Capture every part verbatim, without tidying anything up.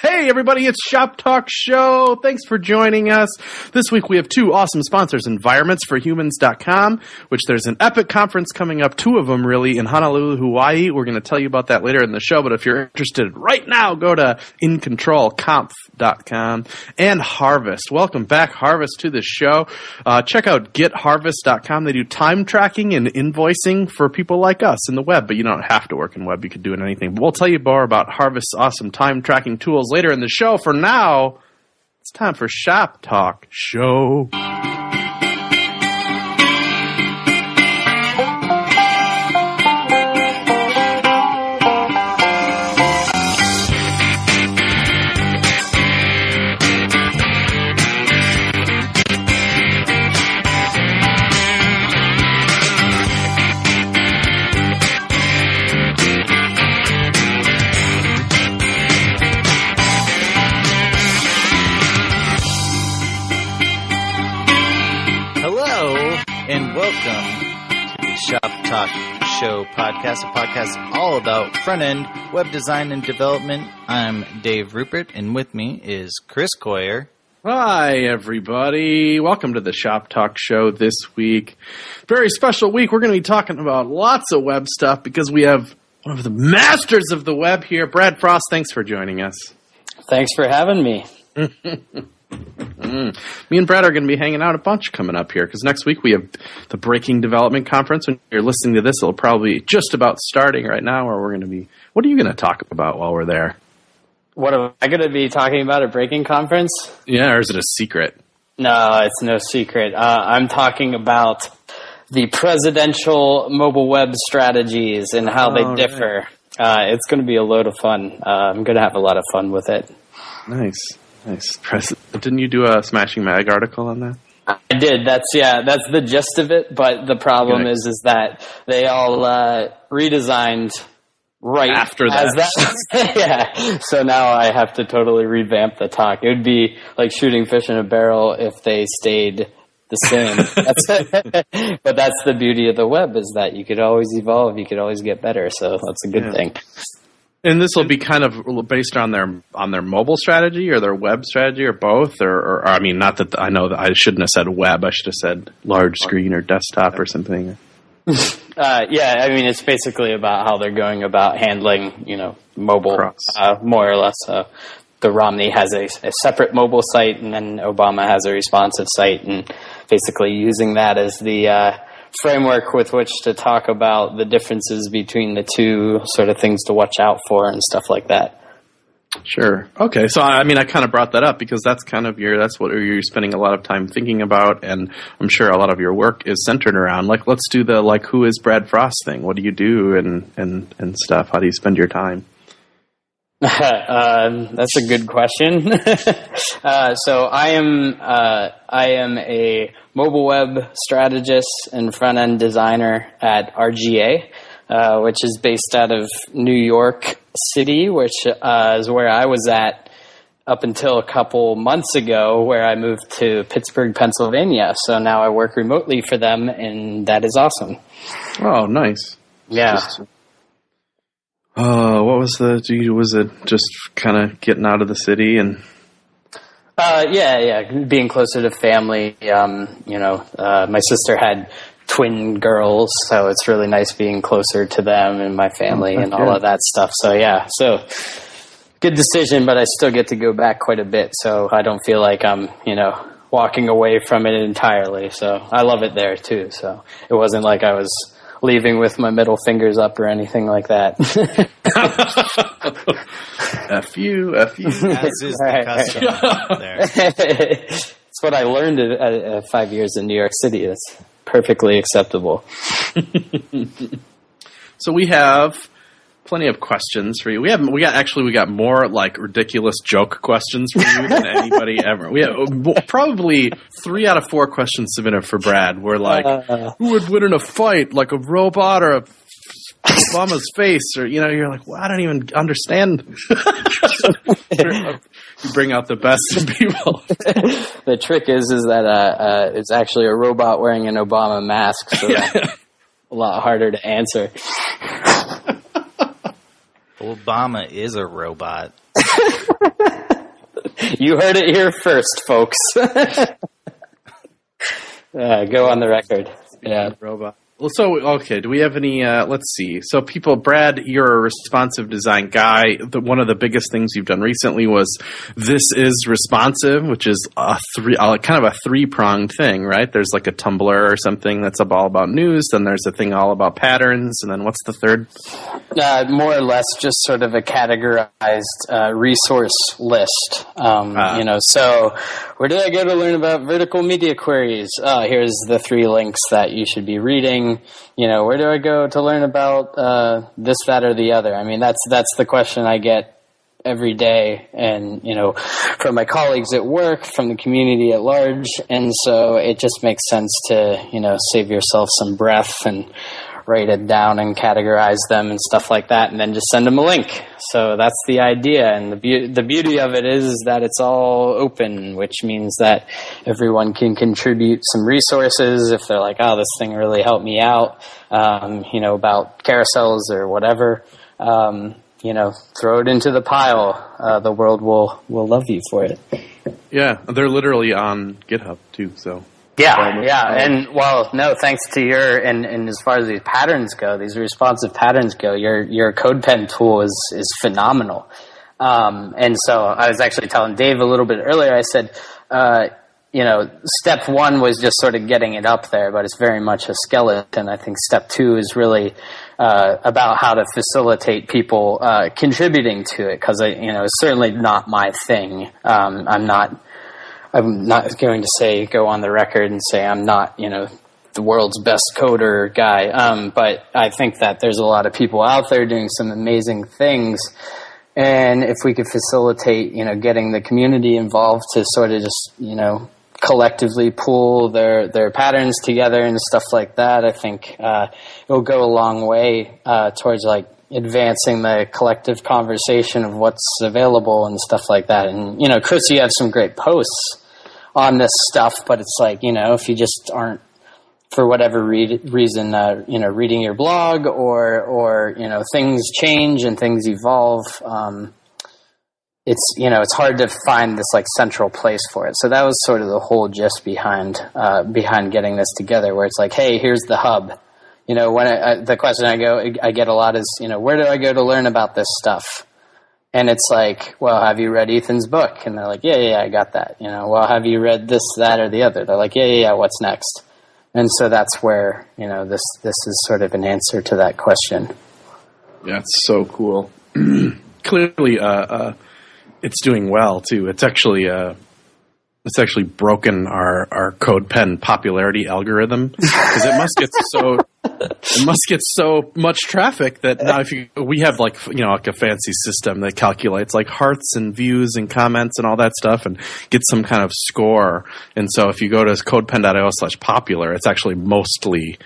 Hey everybody, it's Shop Talk Show. Thanks for joining us. This week we have two awesome sponsors, environments for humans dot com, which there's an epic conference coming up, two of them really, in Honolulu, Hawaii. We're going to tell you about that later in the show, but if you're interested right now, go to in control conf dot com. And Harvest. Welcome back, Harvest, to the show. Uh, check out get harvest dot com. They do time tracking and invoicing for people like us in the web, but you don't have to work in web. You could do it in anything. But we'll tell you more about Harvest's awesome time tracking tools later in the show. For now, it's time for Shop Talk Show. Welcome to the Shop Talk Show podcast, a podcast all about front-end web design and development. I'm Dave Rupert, and with me is Chris Coyer. Hi, everybody. Welcome to the Shop Talk Show this week. Very special week. We're going to be talking about lots of web stuff because we have one of the masters of the web here, Brad Frost. Thanks for joining us. Thanks for having me. Mm. Me and Brad are going to be hanging out a bunch coming up here because next week we have the Breaking Development Conference. When you're listening to this, it'll probably be just about starting right now, or we're going to be. What are you going to talk about while we're there? What am I going to be talking about at Breaking Conference? Yeah, or is it a secret? No, it's no secret. Uh, I'm talking about the presidential mobile web strategies and how oh, they differ. Right. Uh, it's going to be a load of fun. Uh, I'm going to have a lot of fun with it. Nice. Nice. Didn't you do a Smashing Mag article on that? I did. That's yeah. That's the gist of it. But the problem Good. is, is that they all uh, redesigned right after that. that. Yeah. So now I have to totally revamp the talk. It would be like shooting fish in a barrel if they stayed the same. That's but that's the beauty of the web, is that you could always evolve. You could always get better. So that's a good yeah. thing. And this will be kind of based on their on their mobile strategy or their web strategy or both, or, or, or I mean, not that I know that I shouldn't have said web. I should have said large screen or desktop or something. Uh, yeah, I mean, it's basically about how they're going about handling, you know, mobile, uh, more or less. Uh, the Romney has a, a separate mobile site, and then Obama has a responsive site, and basically using that as the uh, framework with which to talk about the differences between the two, sort of things to watch out for and stuff like that. Sure. Okay. So, I mean, I kind of brought that up because that's kind of your, that's what you're spending a lot of time thinking about. And I'm sure a lot of your work is centered around, like, let's do the, like, who is Brad Frost thing? What do you do and, and, and stuff? How do you spend your time? um, that's a good question. uh, so I am, uh, I am a mobile web strategist and front end designer at R G A, uh, which is based out of New York City, which uh, is where I was at up until a couple months ago, where I moved to Pittsburgh, Pennsylvania. So now I work remotely for them, and that is awesome. Oh, nice. Yeah. Just, uh, what was the, was it just kind of getting out of the city and... Uh, yeah, yeah, being closer to family. Um, you know, uh, my sister had twin girls, so it's really nice being closer to them and my family oh, and all good. of that stuff. So yeah, so good decision, but I still get to go back quite a bit, so I don't feel like I'm, you know, walking away from it entirely. So I love it there too. So it wasn't like I was leaving with my middle fingers up or anything like that. F you, F you. As is the custom there. It's what I learned at, at five years in New York City. It's perfectly acceptable. So we have plenty of questions for you. We have we got actually we got more like ridiculous joke questions for you than anybody ever. We have probably three out of four questions submitted for Brad. We're like, uh, who would win in a fight, like a robot or a Obama's face, or you know, you're like, well, I don't even understand. You bring out the best in people. The trick is, is that uh, uh, it's actually a robot wearing an Obama mask, so that's a lot harder to answer. Obama is a robot. You heard it here first, folks. uh, go on the record. Yeah. Robot. Well, so, okay, do we have any, uh, let's see. So people, Brad, you're a responsive design guy. The, one of the biggest things you've done recently was This Is Responsive, which is a three, uh, kind of a three-pronged thing, right? There's like a Tumblr or something that's all about news, then there's a thing all about patterns, and then what's the third? Uh, more or less just sort of a categorized uh, resource list. Um, uh, you know, so where did I go to learn about vertical media queries? Uh, here's the three links that you should be reading. You know, where do I go to learn about uh, this, that, or the other? I mean, that's that's the question I get every day, and you know, from my colleagues at work, from the community at large, and so it just makes sense to you know save yourself some breath and write it down and categorize them and stuff like that, and then just send them a link. So that's the idea, and the be- the beauty of it is, is that it's all open, which means that everyone can contribute some resources if they're like, oh, this thing really helped me out, um, you know, about carousels or whatever. Um, you know, throw it into the pile. Uh, the world will, will love you for it. Yeah, they're literally on GitHub too, so... Yeah, yeah, and well, no, thanks to your and, and as far as these patterns go, these responsive patterns go, your your CodePen tool is is phenomenal. Um, and so I was actually telling Dave a little bit earlier. I said, uh, you know, step one was just sort of getting it up there, but it's very much a skeleton. I think step two is really uh, about how to facilitate people uh, contributing to it, because you know, it's certainly not my thing. Um, I'm not. I'm not going to say, go on the record and say I'm not, you know, the world's best coder guy. Um, but I think that there's a lot of people out there doing some amazing things. And if we could facilitate, you know, getting the community involved to sort of just, you know, collectively pull their, their patterns together and stuff like that, I think uh, it'll go a long way uh, towards like advancing the collective conversation of what's available and stuff like that. And, you know, Chris, you have some great posts on this stuff, but it's like, you know, if you just aren't, for whatever re- reason, uh, you know, reading your blog or, or, you know, things change and things evolve, um, it's, you know, it's hard to find this like central place for it. So that was sort of the whole gist behind, uh, behind getting this together, where it's like, hey, here's the hub. You know, when I, I, the question I go, I get a lot is, you know, where do I go to learn about this stuff? And it's like, well, have you read Ethan's book? And they're like, yeah, yeah, yeah, I got that. You know, well, have you read this, that, or the other? They're like, yeah, yeah, yeah, what's next? And so that's where, you know, this, this is sort of an answer to that question. Yeah, it's so cool. Clearly, uh, uh, it's doing well too. It's actually, uh, it's actually broken our, our CodePen popularity algorithm, because it must get so it must get so much traffic that now if you we have like you know like a fancy system that calculates like hearts and views and comments and all that stuff and gets some kind of score. And so if you go to codepen.io slash popular, it's actually mostly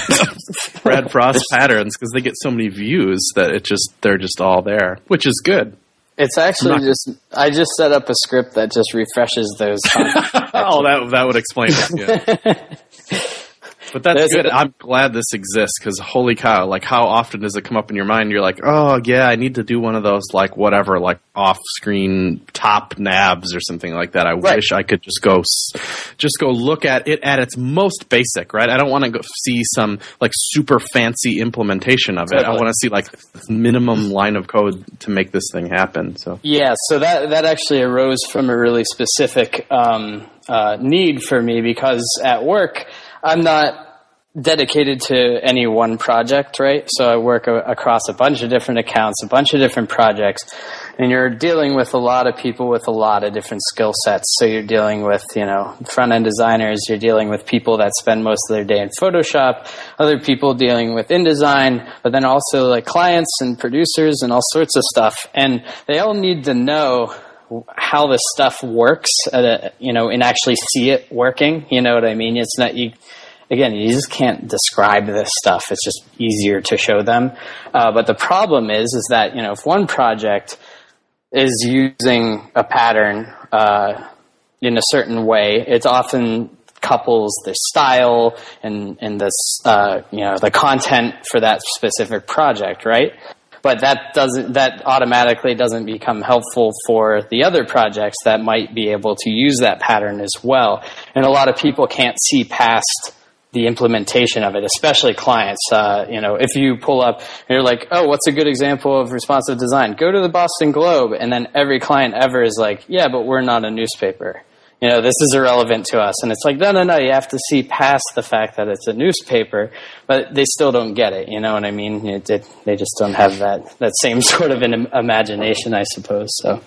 Brad Frost patterns, because they get so many views that it just they're just all there, which is good. It's actually just, I just set up a script that just refreshes those. Oh, that that would explain it. Yeah. But that's There's good. A, I'm glad this exists, because holy cow, like how often does it come up in your mind? You're like, oh yeah, I need to do one of those like whatever, like off-screen top nabs or something like that. I right. wish I could just go, just go look at it at its most basic, right? I don't want to go see some like super fancy implementation of it. Totally. I want to see like minimum line of code to make this thing happen. So yeah, so that that actually arose from a really specific um, uh, need for me, because at work I'm not dedicated to any one project, right? So I work a- across a bunch of different accounts, a bunch of different projects, and you're dealing with a lot of people with a lot of different skill sets. So you're dealing with, you know, front-end designers, you're dealing with people that spend most of their day in Photoshop, other people dealing with InDesign, but then also like clients and producers and all sorts of stuff. And they all need to know how this stuff works, at a, you know, and actually see it working. You know what I mean? It's not, you, again, you just can't describe this stuff. It's just easier to show them. Uh, but the problem is, is that, you know, if one project is using a pattern uh, in a certain way, it's often couples the style and, and this, uh, you know, the content for that specific project, right? but that doesn't, that automatically doesn't become helpful for the other projects that might be able to use that pattern as well. And a lot of people can't see past the implementation of it, especially clients. Uh, you know, if you pull up and you're like, oh, what's a good example of responsive design? Go to the Boston Globe. And then every client ever is like, yeah, but we're not a newspaper. You know, this is irrelevant to us. And it's like, no, no, no, you have to see past the fact that it's a newspaper, but they still don't get it. You know what I mean? It, it, they just don't have that, that same sort of an imagination, I suppose. So.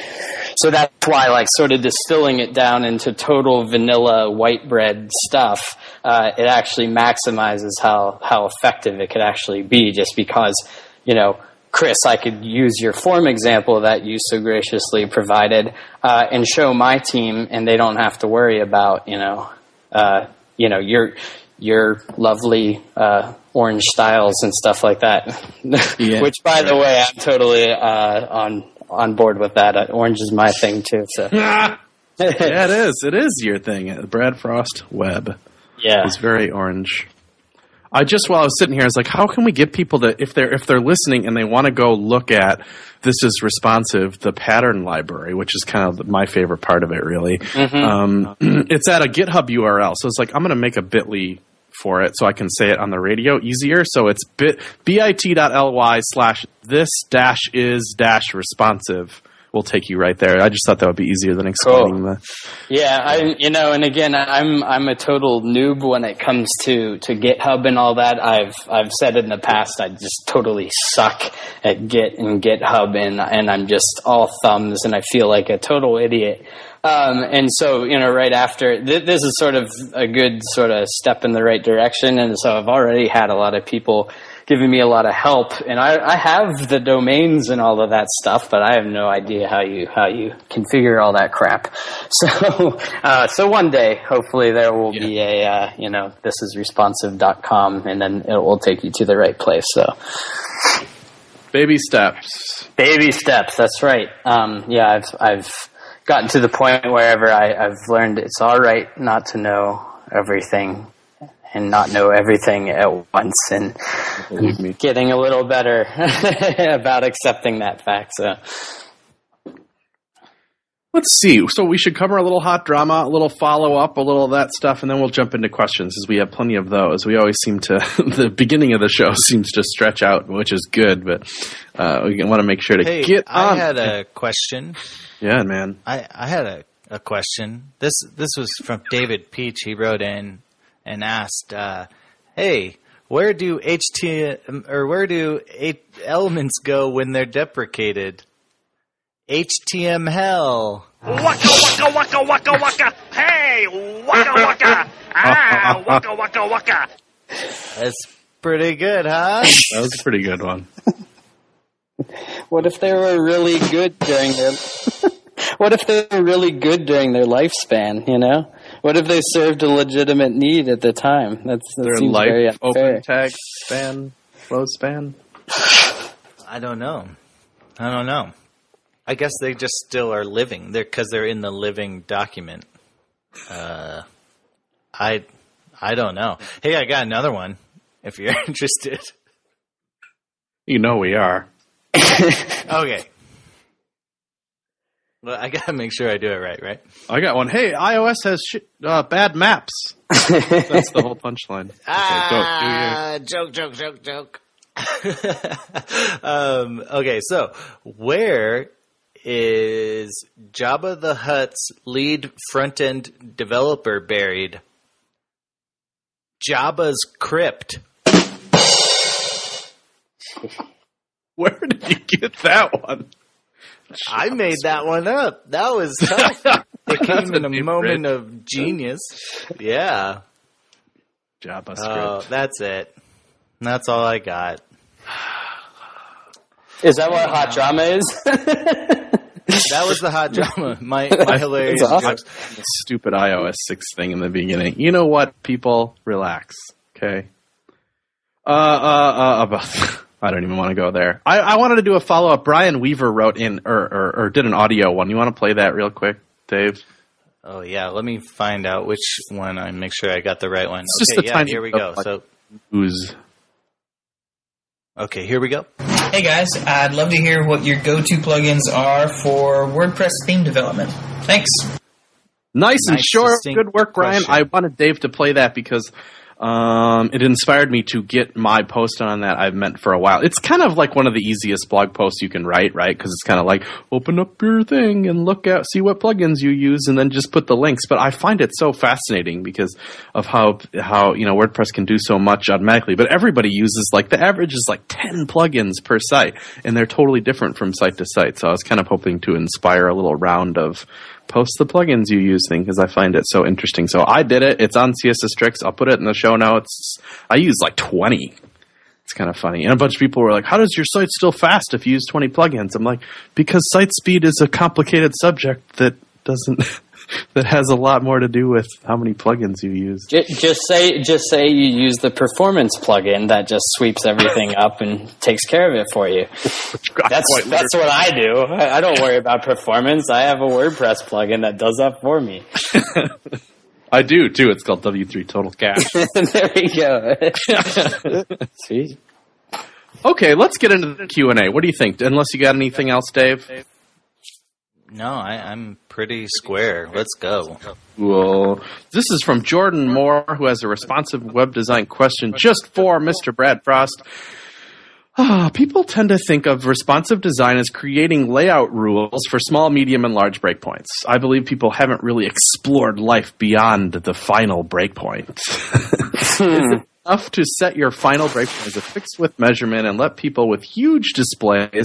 So that's why, like, sort of distilling it down into total vanilla white bread stuff, uh, it actually maximizes how, how effective it could actually be, just because, you know, Chris, I could use your form example that you so graciously provided, uh, and show my team, and they don't have to worry about, you know, uh, you know, your, your lovely, uh, orange styles and stuff like that. Yeah. Which, by the way, I'm totally, uh, on, on board with that. Uh, orange is my thing too. So yeah, it is. It is your thing. Brad Frost web. Yeah, it's very orange. I just while I was sitting here, I was like, how can we get people to, if they're if they're listening and they want to go look at This Is Responsive, the pattern library, which is kind of my favorite part of it, really. Mm-hmm. Um, it's at a GitHub U R L, so it's like I'm going to make a Bitly for it so I can say it on the radio easier. So it's bit bit.ly slash this dash is dash responsive will take you right there. I just thought that would be easier than explaining cool. the. Yeah, I you know, and again, I'm I'm a total noob when it comes to, to GitHub and all that. I've I've said it in the past. I just totally suck at Git and GitHub, and and I'm just all thumbs, and I feel like a total idiot. Um, and so, you know, right after, th- this is sort of a good sort of step in the right direction. And so I've already had a lot of people giving me a lot of help. And I, I have the domains and all of that stuff, but I have no idea how you how you configure all that crap. So uh, so one day, hopefully there will yeah. be a, uh, you know, this is responsive dot com, and then it will take you to the right place. So baby steps. Baby steps, that's right. Um, yeah, I've I've... gotten to the point wherever I, I've learned it's all right not to know everything and not know everything at once, and I'm getting a little better about accepting that fact. So let's see. So we should cover a little hot drama, a little follow-up, a little of that stuff, and then we'll jump into questions, as we have plenty of those. We always seem to, the beginning of the show seems to stretch out, which is good, but uh, we want to make sure to hey, get on. I had a question. Yeah, man. I, I had a, a question. This this was from David Peach. He wrote in and asked, uh, "Hey, where do H T M or where do eight elements go when they're deprecated?" H T M hell. Waka waka waka waka waka. Hey, waka waka. Ah, waka waka waka. That's pretty good, huh? That was a pretty good one. What if they were really good during their What if they were really good during their lifespan, you know? What if they served a legitimate need at the time? That's that their seems life very unfair. Open tag span, load span? I don't know. I don't know. I guess they just still are living. They're cuz they're in the living document. Uh I I don't know. Hey, I got another one if you're interested. You know we are. Okay. Well, I gotta make sure I do it right, right? I got one. Hey, iOS has sh- uh, bad maps. That's the whole punchline. Ah, okay, joke, joke, joke, joke. um, okay, so where is Jabba the Hutt's lead front-end developer buried? Jabba's crypt. Where did you get that one? I made that one up. That was tough. It came in a moment of genius. Yeah. JavaScript. Oh, that's it. That's all I got. Is that what hot drama is? That was the hot drama. My, my hilarious awesome. jokes. Stupid iOS six thing in the beginning. You know what, people? Relax. Okay. Uh, uh, uh, about... I don't even want to go there. I, I wanted to do a follow-up. Brian Weaver wrote in, or, or, or did an audio one. You want to play that real quick, Dave? Oh, yeah. Let me find out which one. I make sure I got the right one. It's okay, just a yeah, tiny here we go. like So, ooze. Okay, here we go. Hey guys, I'd love to hear what your go-to plugins are for WordPress theme development. Thanks. Nice and Nice, short. distinct Good work, Ryan. question. I wanted Dave to play that because um, it inspired me to get my post on that I've meant for a while. It's kind of like one of the easiest blog posts you can write, right? Because it's kind of like, open up your thing and look at, see what plugins you use, and then just put the links. But I find it so fascinating because of how, how you know, WordPress can do so much automatically. But everybody uses, like, the average is like ten plugins per site, and they're totally different from site to site. So I was kind of hoping to inspire a little round of post the plugins you use thing because I find it so interesting. So I did it. It's on C S S Tricks. I'll put it in the show notes. I use like twenty. It's kind of funny. And a bunch of people were like, how does your site still fast if you use twenty plugins? I'm like, because site speed is a complicated subject that doesn't that has a lot more to do with how many plugins you use. J- Just say, just say you use the performance plugin that just sweeps everything up and takes care of it for you. That's that's what I do. I I don't worry about performance. I have a WordPress plugin that does that for me. I do too. It's called W three Total Cache. There we go. Sweet. Okay, let's get into the Q and A. What do you think? Unless you got anything else, Dave? No, I, I'm pretty square. Let's go. Cool. This is from Jordan Moore, who has a responsive web design question just for Mister Brad Frost. Ah, people tend to think of responsive design as creating layout rules for small, medium, and large breakpoints. I believe people haven't really explored life beyond the final breakpoint. It's enough to set your final breakpoint as a fixed width measurement and let people with huge displays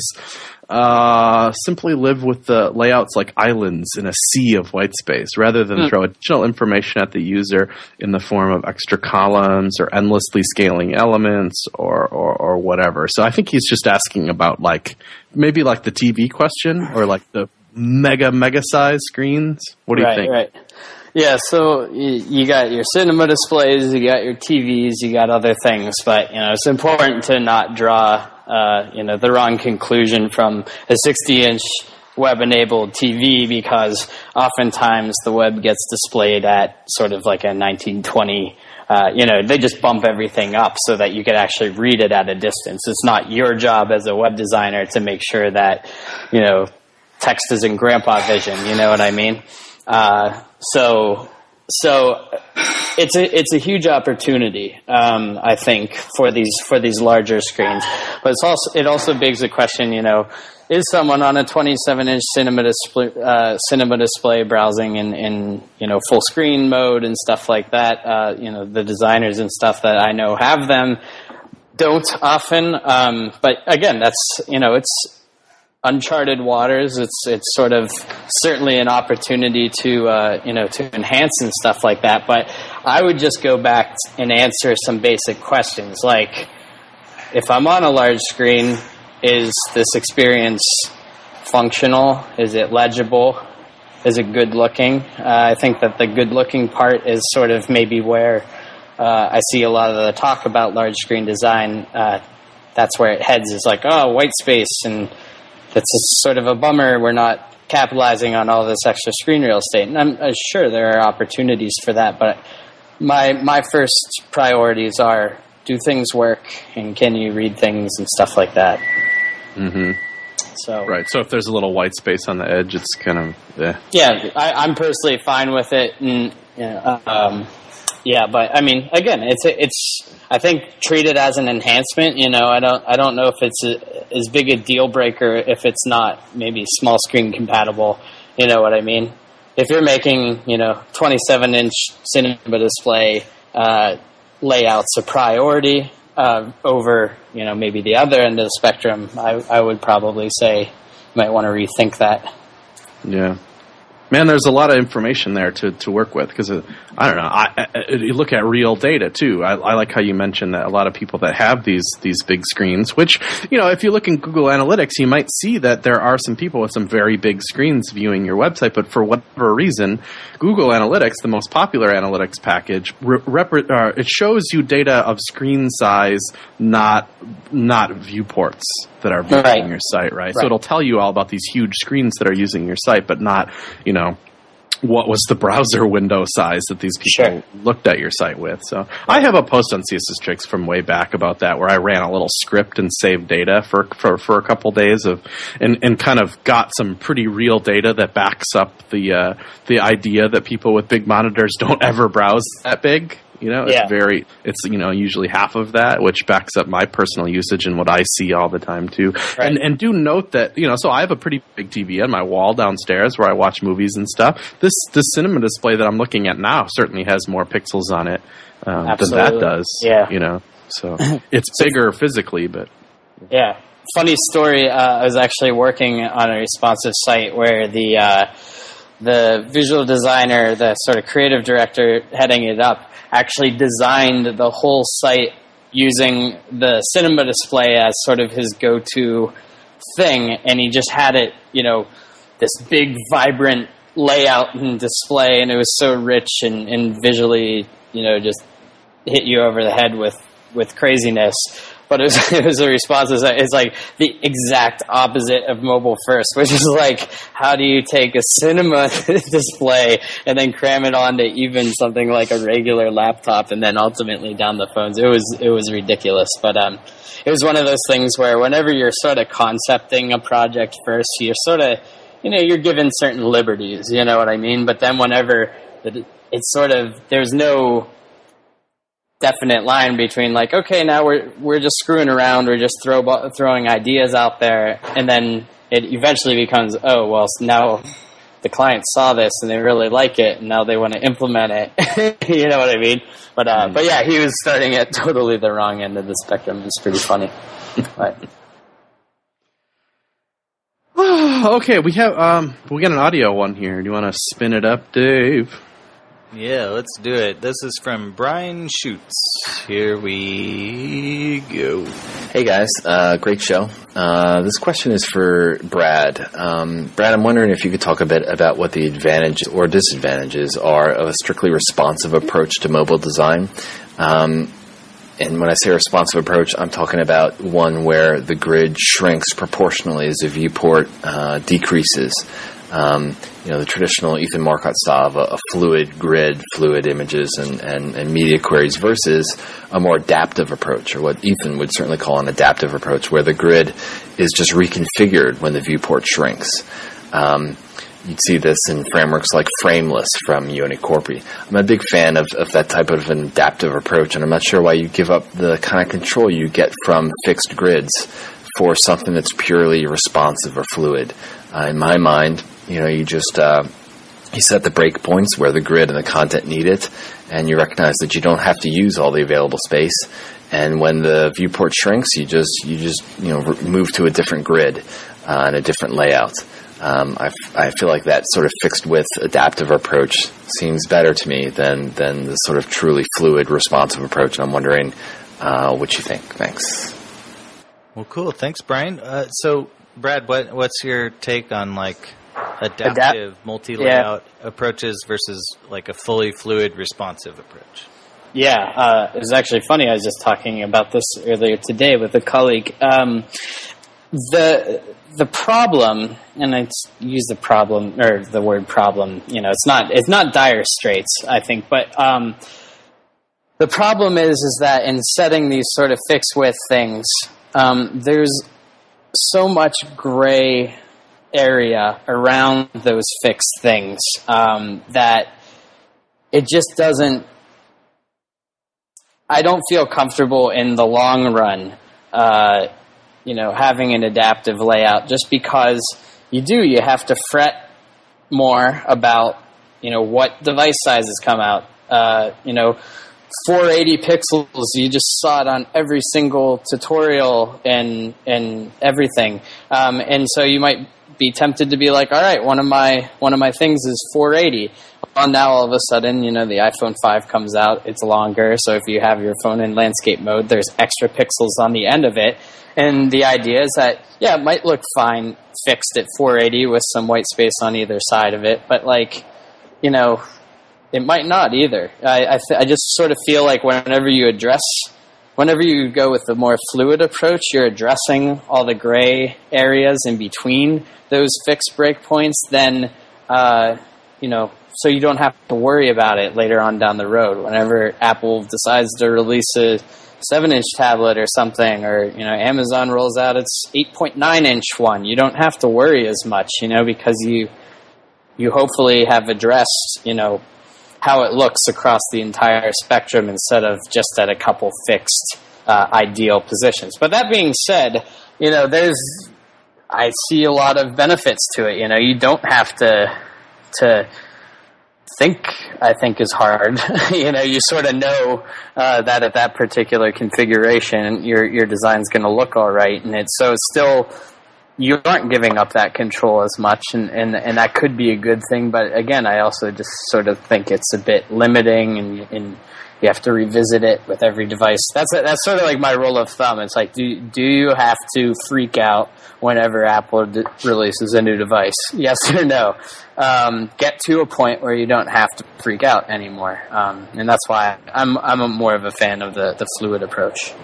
uh, simply live with the layouts like islands in a sea of white space, rather than mm. throw additional information at the user in the form of extra columns or endlessly scaling elements or, or, or whatever. So I think he's just asking about like maybe like the T V question or like the mega, mega size screens. What do you right, think? Right. Yeah, so you, you got your cinema displays, you got your T Vs, you got other things, but you know it's important to not draw uh, you know the wrong conclusion from a sixty-inch web-enabled T V because oftentimes the web gets displayed at sort of like a nineteen twenty. Uh, you know, they just bump everything up so that you can actually read it at a distance. It's not your job as a web designer to make sure that you know text is in grandpa vision. You know what I mean? Uh, so, so it's a, it's a huge opportunity, um, I think for these, for these larger screens, but it's also, it also begs the question, you know, is someone on a twenty-seven inch cinema display, uh, cinema display browsing in, in, you know, full screen mode and stuff like that? Uh, you know, the designers and stuff that I know have them don't often. Um, but again, that's, you know, it's, uncharted waters. It's it's sort of certainly an opportunity to uh, you know to enhance and stuff like that. But I would just go back and answer some basic questions like, if I'm on a large screen, is this experience functional? Is it legible? Is it good looking? Uh, I think that the good looking part is sort of maybe where uh, I see a lot of the talk about large screen design. Uh, that's where it heads. Is like, oh, white space and that's a sort of a bummer. We're not capitalizing on all this extra screen real estate. And I'm uh, sure there are opportunities for that, but my my first priorities are, do things work, and can you read things and stuff like that? Mm-hmm. So right. So if there's a little white space on the edge, it's kind of eh. yeah. I, I'm personally fine with it, and you know, um, yeah. But I mean, again, it's a, it's. I think treat it as an enhancement. You know, I don't I don't know if it's a, as big a deal breaker if it's not maybe small screen compatible. You know what I mean? If you're making, you know, twenty-seven inch cinema display uh, layouts a priority uh, over, you know, maybe the other end of the spectrum, I, I would probably say you might want to rethink that. Yeah. Man, there's a lot of information there to, to work with because, I don't know, I, I, you look at real data, too. I, I like how you mentioned that a lot of people that have these these big screens, which, you know, if you look in Google Analytics, you might see that there are some people with some very big screens viewing your website, but for whatever reason, Google Analytics, the most popular analytics package, re- rep- uh, it shows you data of screen size, not not viewports that are viewing right. your site, right? right? So it'll tell you all about these huge screens that are using your site, but not, you know, what was the browser window size that these people Sure. looked at your site with. So I have a post on C S S Tricks from way back about that, where I ran a little script and saved data for for, for a couple days of, and, and kind of got some pretty real data that backs up the uh, the idea that people with big monitors don't ever browse that big. You know, it's Yeah. very, it's, you know, usually half of that, which backs up my personal usage and what I see all the time too. Right. And and do note that, you know, so I have a pretty big T V on my wall downstairs where I watch movies and stuff. This this cinema display that I'm looking at now certainly has more pixels on it um, than that Absolutely. does. Yeah. You know, so it's bigger physically, but Yeah. Funny story. Uh, I was actually working on a responsive site where the uh, the visual designer, the sort of creative director heading it up, actually designed the whole site using the cinema display as sort of his go-to thing, and he just had it, you know, this big, vibrant layout and display, and it was so rich and, and visually, you know, just hit you over the head with, with craziness. But it was, it was a response. It's like the exact opposite of mobile first, which is like, how do you take a cinema display and then cram it onto even something like a regular laptop and then ultimately down the phones? It was it was ridiculous. But um, it was one of those things where whenever you're sort of concepting a project first, you're sort of, you know, you're given certain liberties. You know what I mean? But then whenever it, it's sort of, there's no definite line between like, okay, now we're we're just screwing around, we're just throw throwing ideas out there, and then it eventually becomes, oh well, now the client saw this and they really like it, and now they want to implement it. You know what I mean? But uh, but yeah, he was starting at totally the wrong end of the spectrum. It's pretty funny. But okay, we have um we got an audio one here. Do you want to spin it up, Dave? Yeah, let's do it. This is from Brian Schutz. Here we go. Hey guys, uh, great show. Uh, this question is for Brad. Um, Brad, I'm wondering if you could talk a bit about what the advantages or disadvantages are of a strictly responsive approach to mobile design. Um, and when I say responsive approach, I'm talking about one where the grid shrinks proportionally as the viewport uh, decreases. Um, you know, the traditional Ethan Marcotte style of a, a fluid grid, fluid images and, and, and media queries versus a more adaptive approach, or what Ethan would certainly call an adaptive approach, where the grid is just reconfigured when the viewport shrinks. Um, you'd see this in frameworks like Frameless from Unicorpi. I'm a big fan of, of that type of an adaptive approach, and I'm not sure why you give up the kind of control you get from fixed grids for something that's purely responsive or fluid. Uh, in my mind, you know, you just uh, you set the breakpoints where the grid and the content need it, and you recognize that you don't have to use all the available space. And when the viewport shrinks, you just you just you know move to a different grid uh, and a different layout. Um, I, f- I feel like that sort of fixed width adaptive approach seems better to me than than the sort of truly fluid responsive approach. And I'm wondering uh, what you think. Thanks. Well, cool. Thanks, Brian. Uh, so, Brad, what what's your take on like adaptive Adapt- multi-layout approaches versus like a fully fluid responsive approach? yeah, uh, it was actually funny. I was just talking about this earlier today with a colleague. Um, the the problem, and I use the problem or the word problem. You know, it's not it's not dire straits, I think, but um, the problem is is that in setting these sort of fixed width things, um, there's so much gray area around those fixed things um, that it just doesn't. I don't feel comfortable in the long run, uh, you know, having an adaptive layout, just because you do, you have to fret more about, you know, what device sizes come out. Uh, you know, four eighty pixels, you just saw it on every single tutorial and and everything. Um, and so you might be tempted to be like, all right, one of my one of my things is four eighty. Well, now all of a sudden, you know, the iPhone five comes out, it's longer, so if you have your phone in landscape mode, there's extra pixels on the end of it. And the idea is that, yeah, it might look fine fixed at four eighty with some white space on either side of it, but, like, you know, it might not either. I I, th- I just sort of feel like whenever you address, whenever you go with the more fluid approach, you're addressing all the gray areas in between those fixed breakpoints, then, uh, you know, so you don't have to worry about it later on down the road. Whenever Apple decides to release a seven-inch tablet or something, or, you know, Amazon rolls out its eight point nine inch one, you don't have to worry as much, you know, because you you hopefully have addressed, you know, how it looks across the entire spectrum instead of just at a couple fixed uh, ideal positions. But that being said, you know, there's I see a lot of benefits to it. You know, you don't have to to think, I think, is hard. You know, you sort of know uh, that at that particular configuration, your your design's going to look all right, and it's so it's still, you aren't giving up that control as much, and, and and that could be a good thing. But again, I also just sort of think it's a bit limiting, and and you have to revisit it with every device. That's that's sort of like my rule of thumb. It's like, do do you have to freak out whenever Apple d- releases a new device? Yes or no? Um, get to a point where you don't have to freak out anymore, um, and that's why I'm I'm a more of a fan of the, the fluid approach.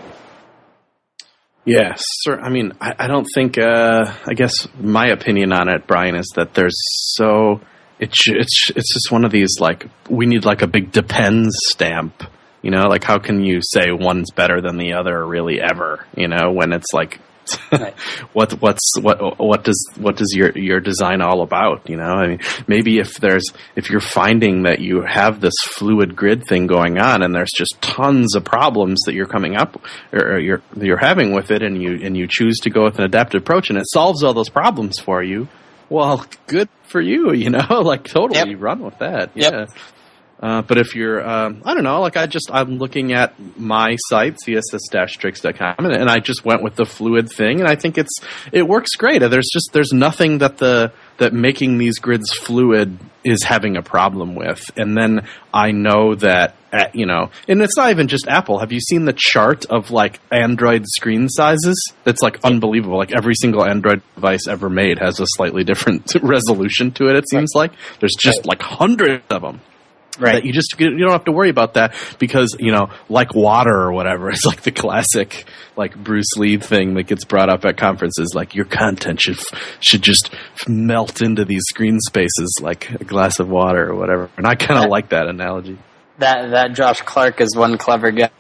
Yes, sir. I mean, I, I don't think. Uh, I guess my opinion on it, Brian, is that there's so it's it's it's just one of these, like, we need like a big depends stamp. You know, like, how can you say one's better than the other really ever? You know, when it's like, right. what what's what what does what does your your design all about? You know, I mean, maybe if there's if you're finding that you have this fluid grid thing going on, and there's just tons of problems that you're coming up or, or you're you're having with it, and you and you choose to go with an adaptive approach, and it solves all those problems for you. Well, good for you. You know, like, totally yep. run with that. Yep. Yeah. Uh, but if you're, um, I don't know, like I just, I'm looking at my site, c s s dash tricks dot com, and, and I just went with the fluid thing, and I think it's, it works great. There's just, there's nothing that the, that making these grids fluid is having a problem with. And then I know that, at, you know, and it's not even just Apple. Have you seen the chart of, like, Android screen sizes? That's, like, unbelievable. Like, every single Android device ever made has a slightly different resolution to it, it seems like. There's just, like, hundreds of them. Right. That you just, you don't have to worry about that because, you know, like water or whatever, it's like the classic, like, Bruce Lee thing that gets brought up at conferences. Like, your content should should just melt into these screen spaces like a glass of water or whatever. And I kind of like that analogy. That that Josh Clark is one clever guy.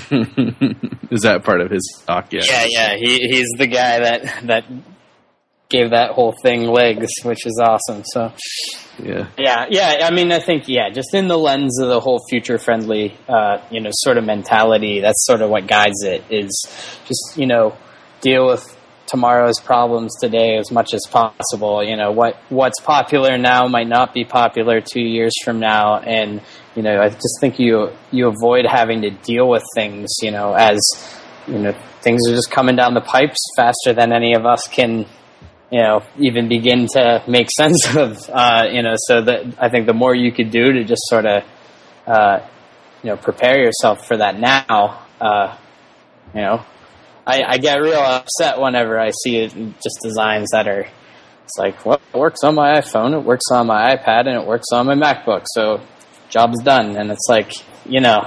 Is that part of his talk? Yeah, yeah, yeah. He he's the guy that that gave that whole thing legs, which is awesome. So. Yeah. Yeah, yeah. I mean, I think, yeah, just in the lens of the whole future-friendly, uh, you know, sort of mentality, that's sort of what guides it, is just, you know, deal with tomorrow's problems today as much as possible. You know, what what's popular now might not be popular two years from now, and, you know, I just think you you avoid having to deal with things, you know, as, you know, things are just coming down the pipes faster than any of us can, you know, even begin to make sense of, uh, you know, so that I think the more you could do to just sort of, uh, you know, prepare yourself for that now, uh, you know, I, I get real upset whenever I see it in just designs that are, it's like, well, it works on my iPhone, it works on my iPad, and it works on my MacBook, so job's done. And it's like, you know,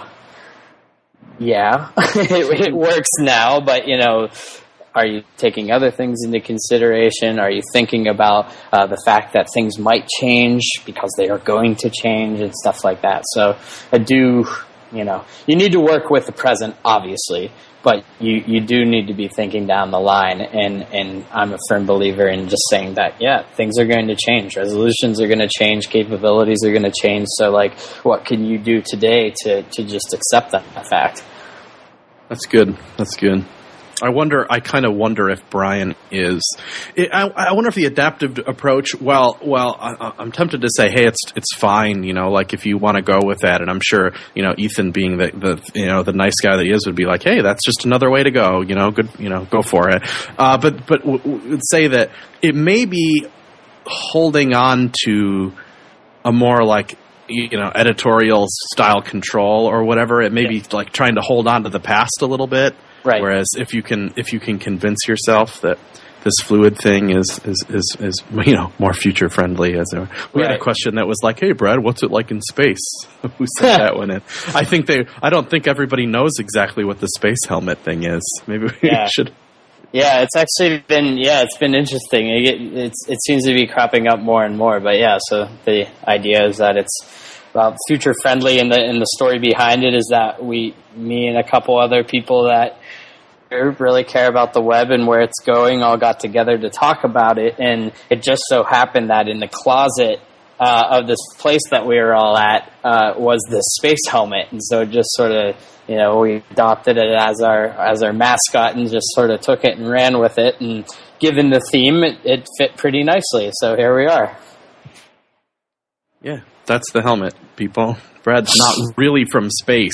yeah, it, it works now, but, you know, are you taking other things into consideration? Are you thinking about uh, the fact that things might change because they are going to change and stuff like that? So I do, you know, you need to work with the present, obviously, but you, you do need to be thinking down the line. And, and I'm a firm believer in just saying that, yeah, things are going to change. Resolutions are going to change. Capabilities are going to change. So, like, what can you do today to, to just accept that fact? That's good. That's good. I wonder, I kind of wonder if Brian is, I, I wonder if the adaptive approach, well, well, I, I'm tempted to say, hey, it's it's fine, you know, like if you want to go with that, and I'm sure, you know, Ethan being the, the, you know, the nice guy that he is would be like, hey, that's just another way to go, you know, good, you know, go for it. Uh, but, but w- w- would say that it may be holding on to a more like, you know, editorial style control or whatever. It may yeah. be like trying to hold on to the past a little bit. Right. Whereas if you can if you can convince yourself that this fluid thing is is, is, is you know, more future friendly, as a, we right. had a question that was like, hey Brad, what's it like in space? Who said that one in? I think they I don't think everybody knows exactly what the space helmet thing is. Maybe we yeah. should Yeah, it's actually been yeah, it's been interesting. It, it's it seems to be cropping up more and more. But yeah, so the idea is that it's well, future friendly, and the and the story behind it is that we, me and a couple other people that really care about the web and where it's going, all got together to talk about it. And it just so happened that in the closet uh, of this place that we were all at uh, was this space helmet, and so it just sort of, you know, we adopted it as our as our mascot and just sort of took it and ran with it. And given the theme, it, it fit pretty nicely. So here we are. Yeah, that's the helmet, people. Brad's not really from space.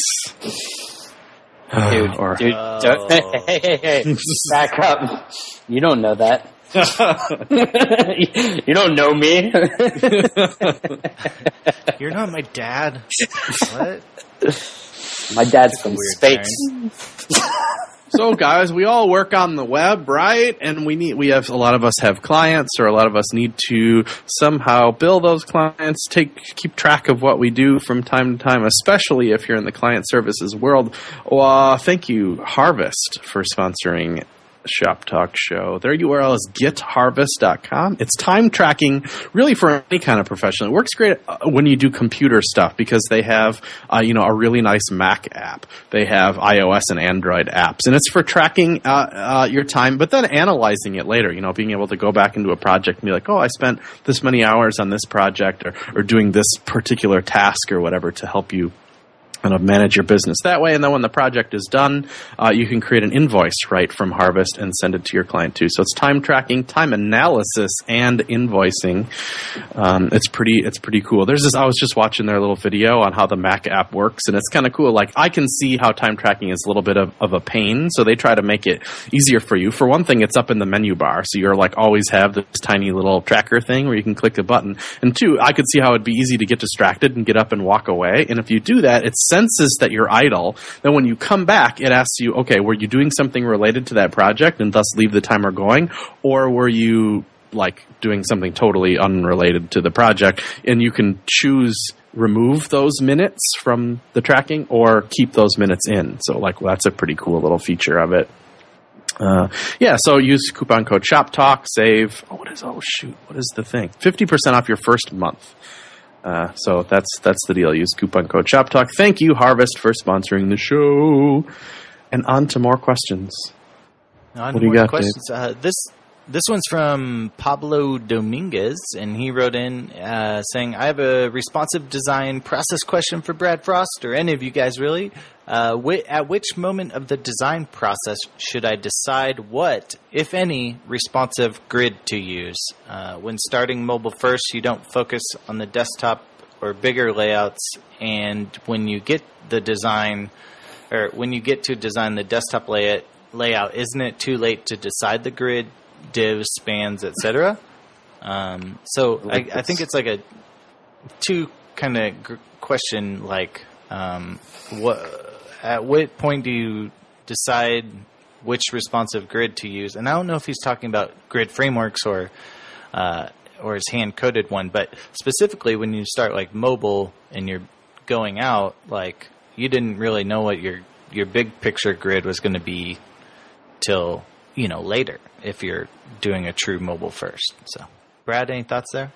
Dude, or, dude, don't, hey, hey, hey, hey, back up. You don't know that. You don't know me. You're not my dad. What? My dad's from space. So, guys, we all work on the web, right? And we need, we have, a lot of us have clients, or a lot of us need to somehow bill those clients, take, keep track of what we do from time to time, especially if you're in the client services world. Uh, thank you, Harvest, for sponsoring Shop Talk Show. Their U R L is get harvest dot com. It's time tracking really for any kind of professional. It works great when you do computer stuff because they have uh, you know, a really nice Mac app. They have iOS and Android apps, and it's for tracking uh, uh, your time, but then analyzing it later. You know, being able to go back into a project and be like, oh, I spent this many hours on this project, or, or doing this particular task or whatever to help you kind of manage your business that way. And then when the project is done, uh, you can create an invoice right from Harvest and send it to your client too. So it's time tracking, time analysis, and invoicing. Um, it's pretty, it's pretty cool. There's this, I was just watching their little video on how the Mac app works, and it's kind of cool. Like, I can see how time tracking is a little bit of, of a pain. So they try to make it easier for you. For one thing, it's up in the menu bar. So you're like always have this tiny little tracker thing where you can click a button. And two, I could see how it'd be easy to get distracted and get up and walk away. And if you do that, it's senses that you're idle. Then when you come back, it asks you, okay, were you doing something related to that project and thus leave the timer going? Or were you like doing something totally unrelated to the project? And you can choose remove those minutes from the tracking or keep those minutes in. So like, well, that's a pretty cool little feature of it. Uh, yeah, so use coupon code SHOPTALK, save, oh, what is, oh shoot, what is the thing? fifty percent off your first month. Uh, so that's that's the deal. Use coupon code SHOPTALK. Thank you, Harvest, for sponsoring the show. And on to more questions. On what to do you more got, questions. Uh, this this one's from Pablo Dominguez, and he wrote in uh, saying, I have a responsive design process question for Brad Frost, or any of you guys really. Uh, wh- at which moment of the design process should I decide what, if any, responsive grid to use? Uh, when starting mobile first, you don't focus on the desktop or bigger layouts, and when you get the design, or when you get to design the desktop layout, layout, isn't it too late to decide the grid, divs, spans, et cetera? Um, so I, I think it's like a two kind of gr- question, like um, what. At what point do you decide which responsive grid to use? And I don't know if he's talking about grid frameworks or uh, or his hand-coded one, but specifically when you start like mobile and you're going out, like you didn't really know what your your big picture grid was going to be till, you know, later if you're doing a true mobile first. So, Brad, any thoughts there?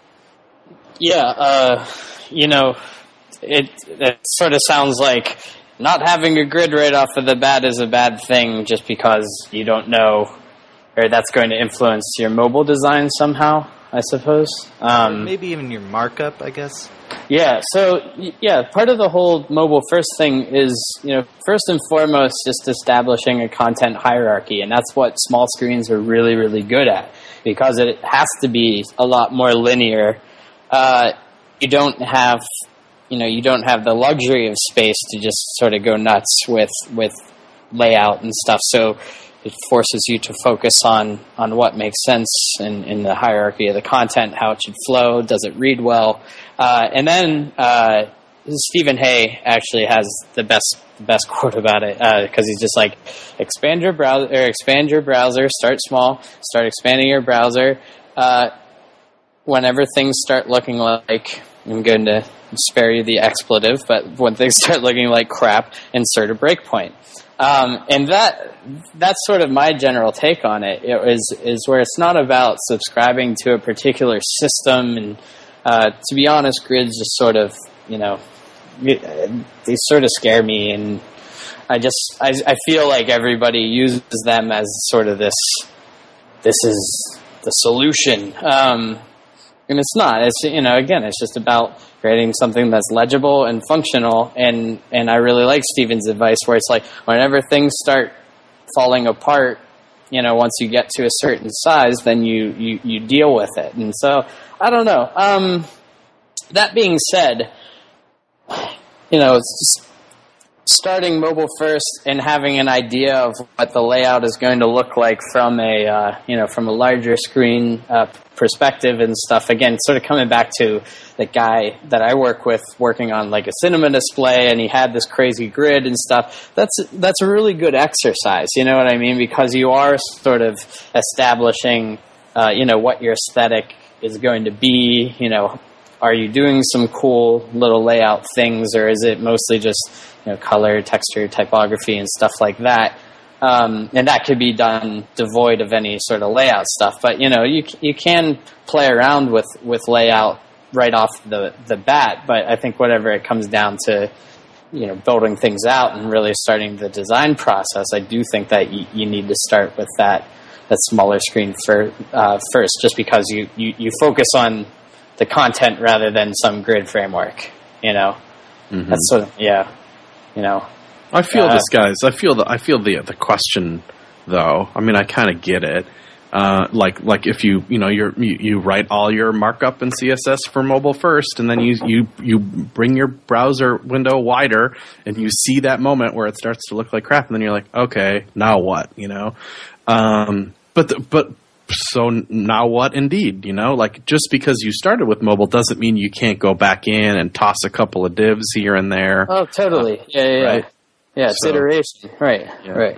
Yeah, uh, you know, it it sort of sounds like not having a grid right off of the bat is a bad thing just because you don't know, or that's going to influence your mobile design somehow, I suppose. Um, Maybe even your markup, I guess. Yeah, so, yeah, part of the whole mobile first thing is, you know, first and foremost, just establishing a content hierarchy, and that's what small screens are really, really good at, because it has to be a lot more linear. Uh, you don't have... You know, you don't have the luxury of space to just sort of go nuts with with layout and stuff. So it forces you to focus on, on what makes sense in, in the hierarchy of the content, how it should flow, does it read well. Uh, and then uh, Stephen Hay actually has the best the best quote about it, because uh, he's just like, expand your browser, or expand your browser, start small, start expanding your browser. Uh, whenever things start looking like I'm going to spare you the expletive, but when things start looking like crap, insert a breakpoint. Um, and that that's sort of my general take on it. It is is where it's not about subscribing to a particular system. And uh, to be honest, grids just sort of, you know, they sort of scare me. And I just I, I feel like everybody uses them as sort of this. This is the solution, um, and it's not. It's, you know, again, it's just about creating something that's legible and functional. And, and I really like Steven's advice where it's like, whenever things start falling apart, you know, once you get to a certain size, then you, you, you deal with it. And so, I don't know. Um, that being said, you know, it's just starting mobile first and having an idea of what the layout is going to look like from a, uh, you know, from a larger screen uh, perspective and stuff. Again, sort of coming back to the guy that I work with working on like a cinema display, and he had this crazy grid and stuff. That's, that's a really good exercise. You know what I mean? Because you are sort of establishing, uh, you know, what your aesthetic is going to be. You know, are you doing some cool little layout things, or is it mostly just, you know, color, texture, typography, and stuff like that? Um, and that could be done devoid of any sort of layout stuff. But, you know, you you can play around with, with layout right off the, the bat. But I think whatever it comes down to, you know, building things out and really starting the design process, I do think that you, you need to start with that, that smaller screen for, uh, first, just because you, you, you focus on the content rather than some grid framework, you know. Mm-hmm. That's sort of, yeah. You know, I feel uh, this, guys. I feel the I feel the the question, though. I mean, I kind of get it. Uh, like like if you you know you're, you you write all your markup in C S S for mobile first, and then you you you bring your browser window wider, and you see that moment where it starts to look like crap, and then you're like, okay, now what? You know, um, but the, but. So now what? Indeed, you know, like just because you started with mobile doesn't mean you can't go back in and toss a couple of divs here and there. Oh, totally. Uh, yeah, yeah, right? yeah. It's so, iteration. Right, yeah. right.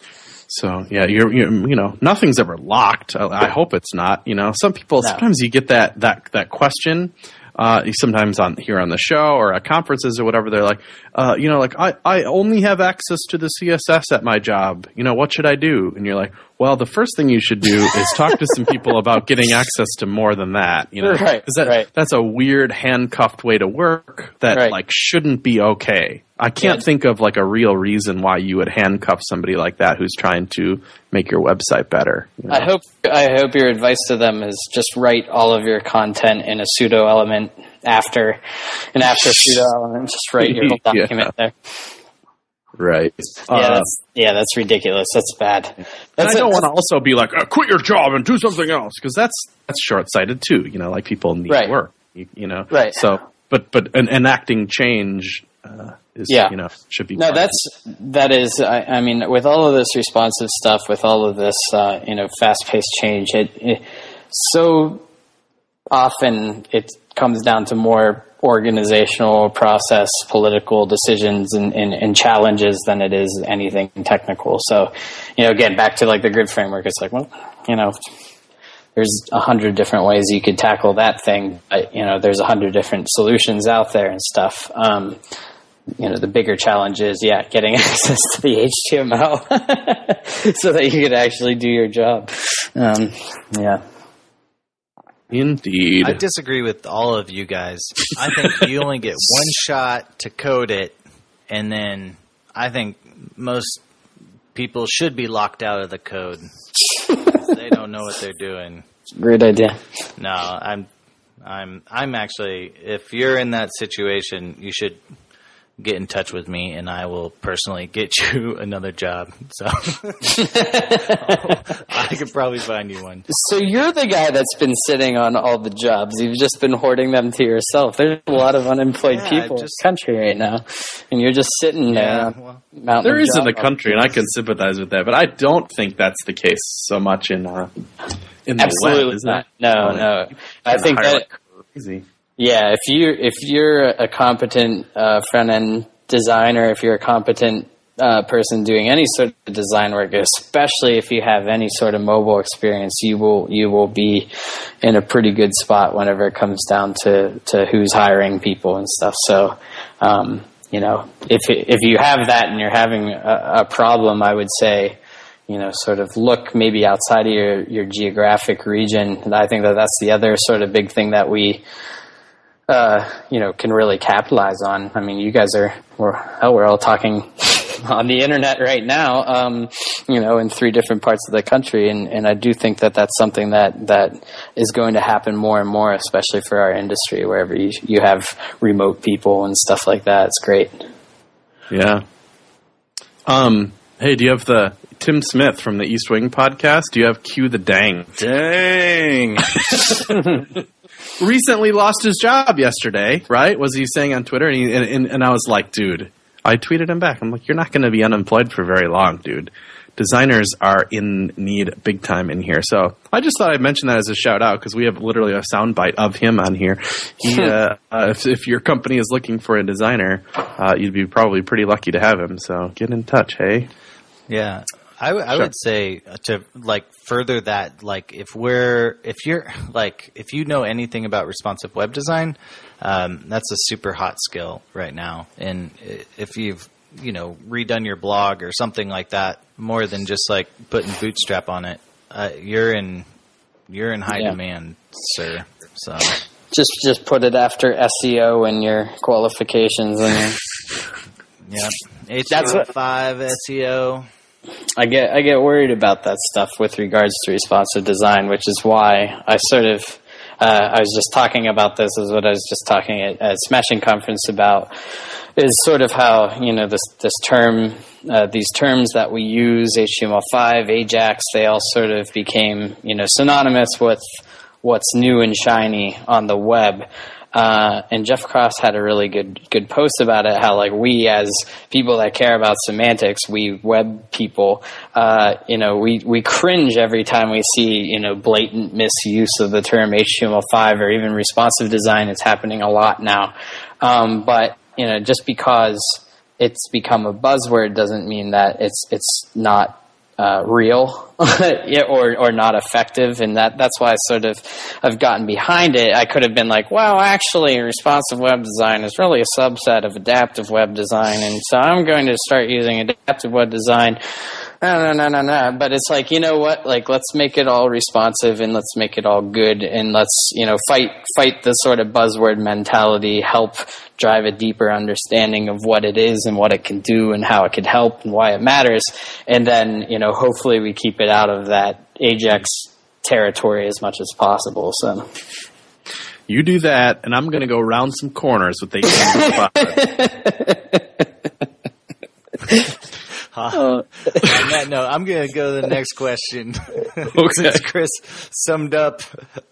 So yeah, you're, you're you know, nothing's ever locked. I, I hope it's not. You know, some people no. sometimes you get that that that question. Uh, sometimes on here on the show or at conferences or whatever, they're like, uh, you know, like I, I only have access to the C S S at my job. You know, what should I do? And you're like, well, the first thing you should do is talk to some people about getting access to more than that. You know, right, that, right. that's a weird handcuffed way to work that right. like shouldn't be okay. I can't yeah. think of like a real reason why you would handcuff somebody like that who's trying to make your website better. You know? I hope I hope your advice to them is just write all of your content in a pseudo element after, and after pseudo element, just write your whole document yeah. there. Right. Yeah, uh, that's yeah, that's ridiculous. That's bad. That's I don't a, want to also be like, uh, quit your job and do something else, because that's that's short-sighted too. You know, like people need right. work. You, you know, right. So, but but an, enacting change uh, is yeah. you know should be. No, that's that is. I, I mean, with all of this responsive stuff, with all of this, uh, you know, fast-paced change, it, it so often it comes down to more organizational process, political decisions, and, and, and challenges than it is anything technical. So, you know, again, back to like the grid framework, it's like, well, you know, there's a hundred different ways you could tackle that thing. But, you know, there's a hundred different solutions out there and stuff. Um, you know, the bigger challenge is, yeah, getting access to the H T M L so that you could actually do your job. Um, yeah. Indeed. I disagree with all of you guys. I think you only get one shot to code it, and then I think most people should be locked out of the code. They don't know what they're doing. Great idea. No, I'm, I'm, I'm actually. If you're in that situation, you should get in touch with me, and I will personally get you another job. So I could probably find you one. So you're the guy that's been sitting on all the jobs. You've just been hoarding them to yourself. There's a lot of unemployed yeah, people just, in this country right now, and you're just sitting yeah, there. Well, mountain there is in the job country, and I can sympathize with that, but I don't think that's the case so much in uh, in the Absolutely web, is not. it? No, Oh, no. I think that crazy. yeah, if you if you're a competent uh, front end designer, if you're a competent uh, person doing any sort of design work, especially if you have any sort of mobile experience, you will you will be in a pretty good spot whenever it comes down to, to who's hiring people and stuff. So, um, you know, if if you have that and you're having a, a problem, I would say, you know, sort of look maybe outside of your, your geographic region. And I think that that's the other sort of big thing that we, uh, you know, can really capitalize on. I mean, you guys are, we're, hell, we're all talking on the internet right now, um, you know, in three different parts of the country. And, and I do think that that's something that, that is going to happen more and more, especially for our industry, wherever you, you have remote people and stuff like that. It's great. Yeah. Um, hey, do you have the Tim Smith from the East Wing podcast? Do you have Cue the Dang? Dang. Recently lost his job yesterday, right? Was he saying on Twitter? And, he, and, and, and I was like, dude, I tweeted him back. I'm like, you're not going to be unemployed for very long, dude. Designers are in need big time in here. So I just thought I'd mention that as a shout out because we have literally a soundbite of him on here. He, uh, uh, if, if your company is looking for a designer, uh, you'd be probably pretty lucky to have him. So get in touch, hey? Yeah. I, w- I Sure. would say to like further that, like if we're, if you're like, if you know anything about responsive web design, um, that's a super hot skill right now. And i- if you've, you know, redone your blog or something like that, more than just like putting Bootstrap on it, uh, you're in, you're in high Yeah. demand, sir. So Just just put it after S E O and your qualifications and your yeah, H T M L That's what- five S E O. I get I get worried about that stuff with regards to responsive design, which is why I sort of uh, I was just talking about this is what I was just talking at, at Smashing Conference about is sort of how, you know, this this term uh, these terms that we use, H T M L five, Ajax, they all sort of became, you know, synonymous with what's new and shiny on the web. Uh, and Jeff Cross had a really good good post about it, how like we as people that care about semantics, we web people, uh, you know, we, we cringe every time we see, you know, blatant misuse of the term H T M L five or even responsive design. It's happening a lot now. Um, but, you know, just because it's become a buzzword doesn't mean that it's it's not Uh, real yeah, or or not effective, and that that's why I sort of I've gotten behind it. I could have been like, well, actually, responsive web design is really a subset of adaptive web design, and so I'm going to start using adaptive web design. No, no, no, no, no. But it's like, you know what? Like, let's make it all responsive and let's make it all good, and let's, you know, fight fight the sort of buzzword mentality, help drive a deeper understanding of what it is and what it can do and how it can help and why it matters. And then, you know, hopefully we keep it out of that Ajax territory as much as possible. So You do that, and I'm going to go round some corners with the On that note, I'm going to go to the next question. Okay. Since Chris summed up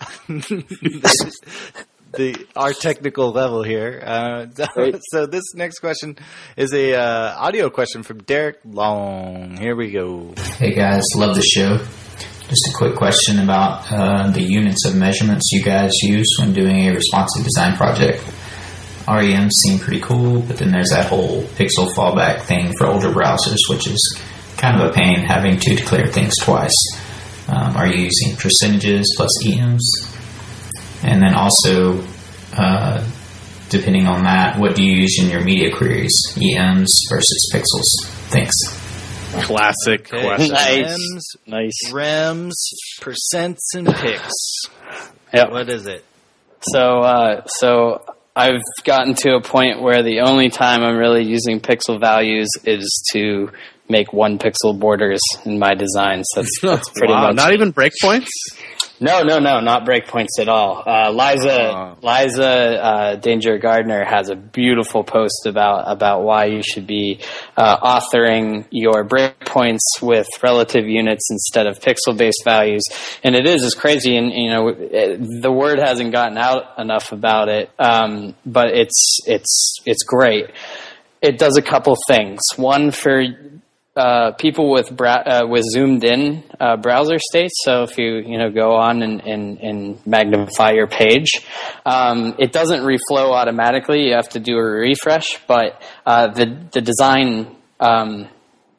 the our technical level here. Uh, so, so this next question is a uh, audio question from Derek Long. Here we go. Hey guys, love the show. Just a quick question about uh, the units of measurements you guys use when doing a responsive design project. R E Ms seem pretty cool, but then there's that whole pixel fallback thing for older browsers, which is kind of a pain having to declare things twice. Um, are you using percentages plus E Ms? And then also, uh, depending on that, what do you use in your media queries? E Ms versus pixels? Thanks. Classic Okay. question. Nice. Rems, nice. rems, percents, and pics. Yep. What is it? So, uh, so I've gotten to a point where the only time I'm really using pixel values is to make one pixel borders in my designs. That's, that's pretty Wow, much. not even breakpoints? No, no, no, not breakpoints at all. Uh, Liza, Oh. Liza uh, Danger Gardner has a beautiful post about about why you should be uh, authoring your breakpoints with relative units instead of pixel-based values. And it is, it's crazy, and you know, it, the word hasn't gotten out enough about it, um, but it's it's it's great. It does a couple things. One, for Uh, people with bra- uh, with zoomed in uh, browser states. So if you you know go on and, and, and magnify your page, um, it doesn't reflow automatically. You have to do a refresh. But uh, the the design um,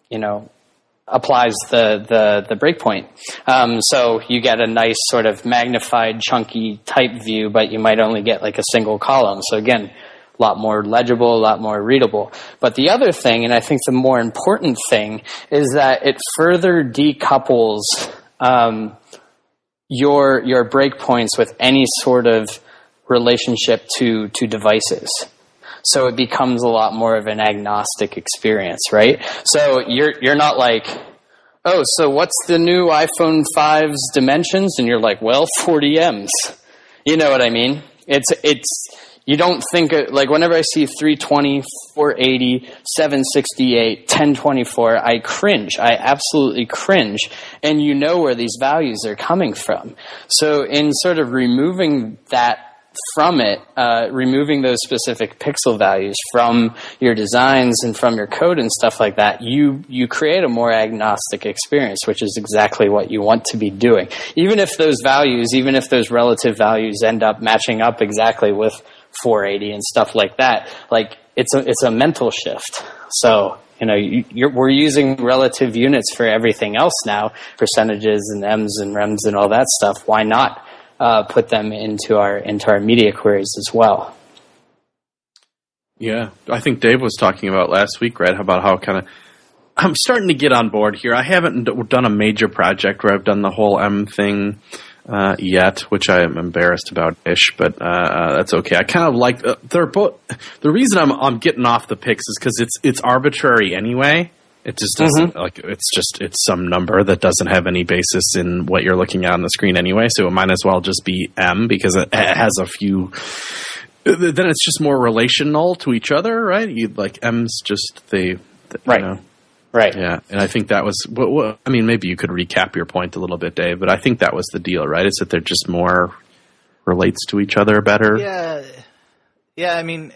you know, applies the, the, the breakpoint. Um, so you get a nice sort of magnified, chunky type view, but you might only get like a single column. So again, a lot more legible, a lot more readable. But the other thing, and I think the more important thing, is that it further decouples um, your your breakpoints with any sort of relationship to to devices. So it becomes a lot more of an agnostic experience, right? So you're you're not like, oh, so what's the new iPhone five's dimensions? And you're like, well, forty M's. You know what I mean? It's it's you don't think of, like whenever I see three twenty, four eighty, seven sixty-eight, ten twenty-four, I cringe. I absolutely cringe. And you know where these values are coming from. So in sort of removing that from it, uh, removing those specific pixel values from your designs and from your code and stuff like that, you you create a more agnostic experience, which is exactly what you want to be doing. Even if those values, even if those relative values end up matching up exactly with four eighty and stuff like that, like it's a it's a mental shift. So you know you, you're, we're using relative units for everything else now, percentages and M's and rems and all that stuff. Why not Uh, put them into our into our media queries as well? Yeah, I think Dave was talking about last week, right? About how kind of I'm starting to get on board here. I haven't d- done a major project where I've done the whole M thing uh, yet, which I am embarrassed about ish, but uh, uh, that's okay. I kind of like uh, they're both. The reason I'm I'm getting off the pix is because it's it's arbitrary anyway. It just doesn't mm-hmm. like it's just it's some number that doesn't have any basis in what you're looking at on the screen anyway. So it might as well just be M because it has a few. Then it's just more relational to each other, right? You like M's just they, they right, you know, right, yeah. And I think that was what, what I mean. Maybe you could recap your point a little bit, Dave. But I think that was the deal, right? Is that they're just more relates to each other better. Yeah, yeah. I mean.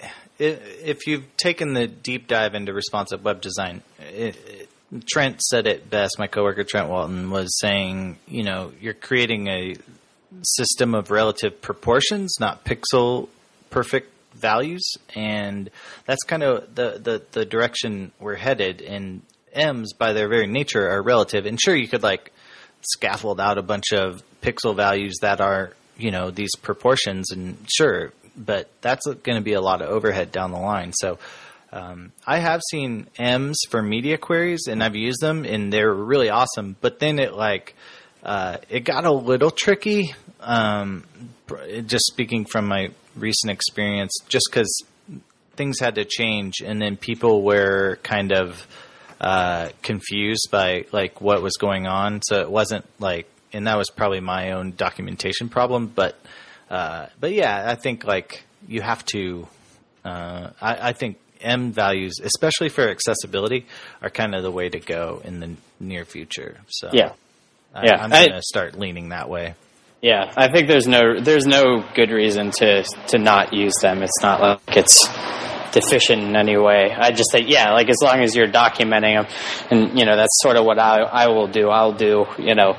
If you've taken the deep dive into responsive web design, it, it, Trent said it best. My coworker Trent Walton was saying, you know, you're creating a system of relative proportions, not pixel perfect values, and that's kind of the, the, the direction we're headed. And M's, by their very nature, are relative. And sure, you could like scaffold out a bunch of pixel values that are, you know, these proportions, and sure. But that's going to be a lot of overhead down the line. So um, I have seen M's for media queries, and I've used them, and they're really awesome. But then it like uh, it got a little tricky. Um, just speaking from my recent experience, just because things had to change, and then people were kind of uh, confused by like what was going on. So it wasn't like, and that was probably my own documentation problem, but. Uh, but yeah, I think like you have to. Uh, I, I think M values, especially for accessibility, are kind of the way to go in the near future. So yeah, I, yeah, I'm going to start leaning that way. Yeah, I think there's no there's no good reason to to not use them. It's not like it's deficient in any way. I just think yeah, like as long as you're documenting them, and you know that's sort of what I I will do. I'll do you know.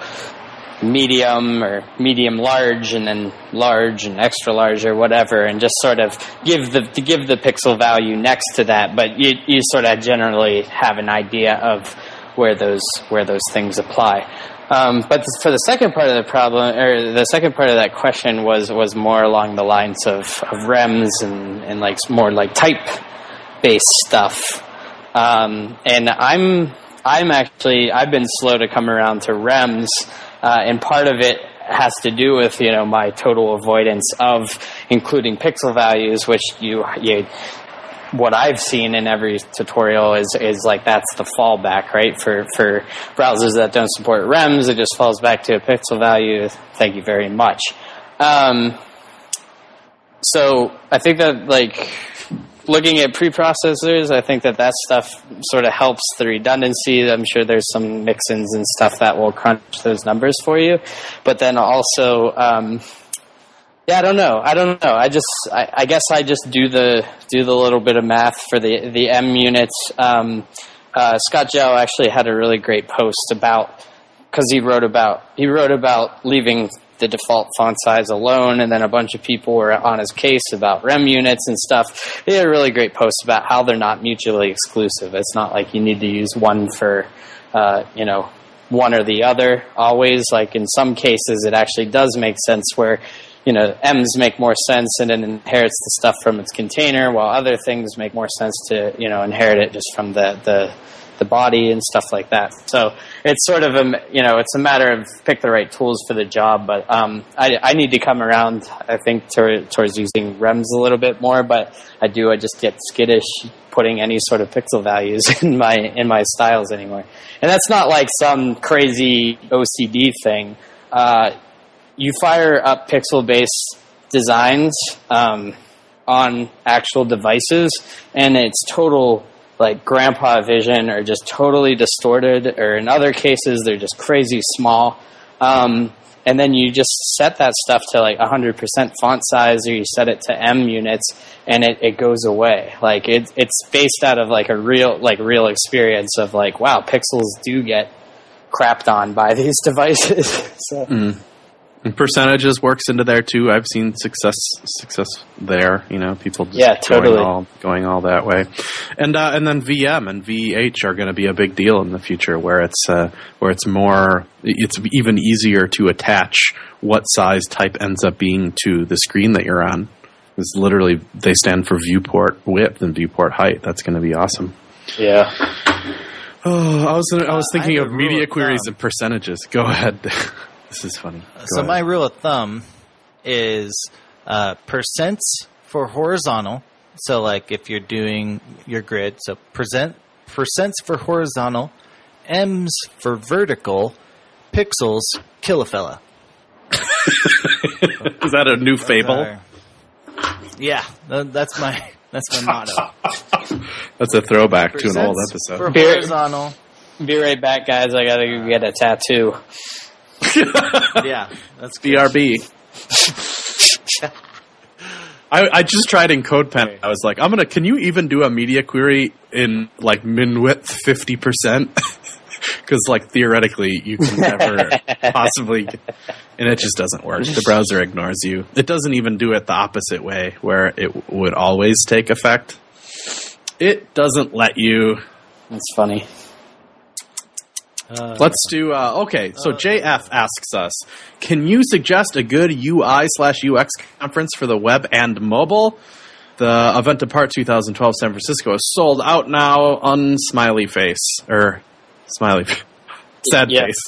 medium or medium large and then large and extra large or whatever, and just sort of give the to give the pixel value next to that, but you you sort of generally have an idea of where those where those things apply. Um, but for the second part of the problem, or the second part of that question was was more along the lines of, of rems and, and like more like type based stuff. Um, and I'm I'm actually I've been slow to come around to rems. Uh, and part of it has to do with, you know, my total avoidance of including pixel values, which you, you what I've seen in every tutorial is, is like that's the fallback, right? For, for browsers that don't support rems, it just falls back to a pixel value. Thank you very much. Um, so I think that, like, looking at preprocessors, I think that that stuff sort of helps the redundancy. I'm sure there's some mix-ins and stuff that will crunch those numbers for you. But then also, um, yeah, I don't know. I don't know. I just, I, I guess I just do the do the little bit of math for the the M units. Um, uh, Scott Joe actually had a really great post about, because he wrote about he wrote about leaving the default font size alone, and then a bunch of people were on his case about rem units and stuff. He had a really great post about how they're not mutually exclusive. It's not like you need to use one for, uh, you know, one or the other always. Like in some cases, it actually does make sense where, you know, M's make more sense and it inherits the stuff from its container, while other things make more sense to, you know, inherit it just from the, the, the body and stuff like that. So it's sort of a, you know, it's a matter of pick the right tools for the job. But um, I, I need to come around, I think, to, towards using rems a little bit more. But I do, I just get skittish putting any sort of pixel values in my in my styles anymore. And that's not like some crazy O C D thing. Uh, you fire up pixel-based designs um, on actual devices, and it's total like grandpa vision, or just totally distorted, or in other cases they're just crazy small. Um, and then you just set that stuff to like one hundred percent font size, or you set it to M units, and it, it goes away. Like it, it's based out of like a real like real experience of like, wow, pixels do get crapped on by these devices. So. Mm. And percentages works into there too. I've seen success success there. You know, people just yeah, totally. going all going all that way, and uh, and then V M and V H are going to be a big deal in the future, where it's uh, where it's more, it's even easier to attach what size type ends up being to the screen that you're on. It's literally, they stand for viewport width and viewport height. That's going to be awesome. Yeah. Oh, I was I was thinking uh, of media queries and percentages. Go ahead. This is funny. Go so ahead. my rule of thumb is uh, percents for horizontal. So like if you're doing your grid, so percent percents for horizontal, M's for vertical, pixels kill a fella. Is that a new fable? Uh, yeah, that's my that's my motto. That's a throwback Percents to an old for episode. horizontal. Be right back, guys. I gotta go get a tattoo. Yeah, that's B R B. I, I just tried in CodePen. I was like, I'm gonna. Can you even do a media query in like min width fifty percent? Because like theoretically, you can never possibly, and it just doesn't work. The browser ignores you. It doesn't even do it the opposite way, where it would always take effect. It doesn't let you. That's funny. Uh, Let's do, uh, okay, so J F asks us, can you suggest a good U I slash U X conference for the web and mobile? The event depart twenty twelve San Francisco is sold out now, unsmiley face, or smiley, sad Yeah. face.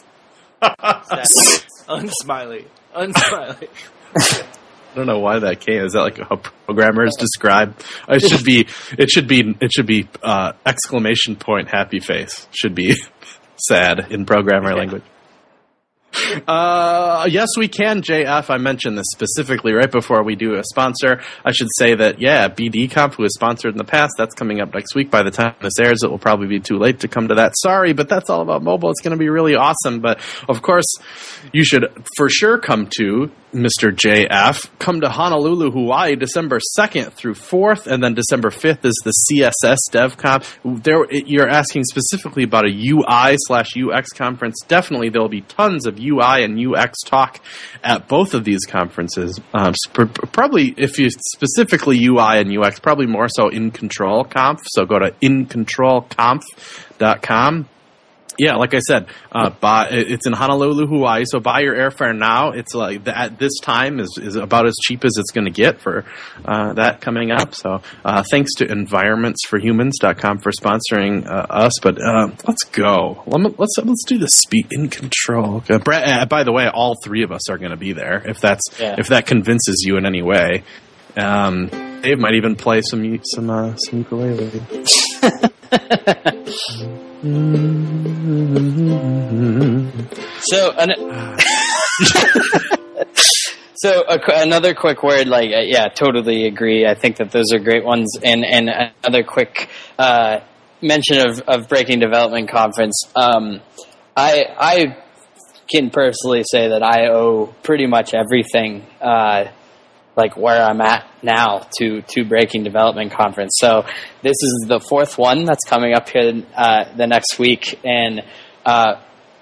Unsmiley. Unsmiley. I don't know why that came. Is that like how programmers describe? It should be, it should be, it should be, uh, exclamation point happy face. Should be sad in programmer Yeah. language. Uh, yes, we can, J F. I mentioned this specifically right before we do a sponsor. I should say that, yeah, B D Conf, who was sponsored in the past, that's coming up next week. By the time this airs, it will probably be too late to come to that. Sorry, but that's all about mobile. It's going to be really awesome. But, of course, you should for sure come to Mister J F. Come to Honolulu, Hawaii, December second through fourth, and then December fifth is the C S S DevConf. There, you're asking specifically about a U I slash U X conference. Definitely, there will be tons of U I and U X talk at both of these conferences. Um, sp- probably, if you specifically U I and U X, probably more so In Control Conf. So go to in control conf dot com. Yeah, like I said, uh, buy, it's in Honolulu, Hawaii, so buy your airfare now. It's like at this time is, is about as cheap as it's going to get for uh, that coming up. So uh, thanks to environments for humans dot com for sponsoring uh, us. But uh, let's go. Let's let's do the speed in control. Uh, Brad, uh, by the way, all three of us are going to be there. If that's Yeah. if that convinces you in any way, um, Dave might even play some some uh, some ukulele. So, an- so a, qu- another quick word, like, uh, yeah, totally agree. I think that those are great ones. And, and another quick uh, mention of, of Breaking Development Conference. Um, I I can personally say that I owe pretty much everything, uh, like where I'm at now, to to Breaking Development Conference. So this is the fourth one that's coming up here uh, the next week, and uh,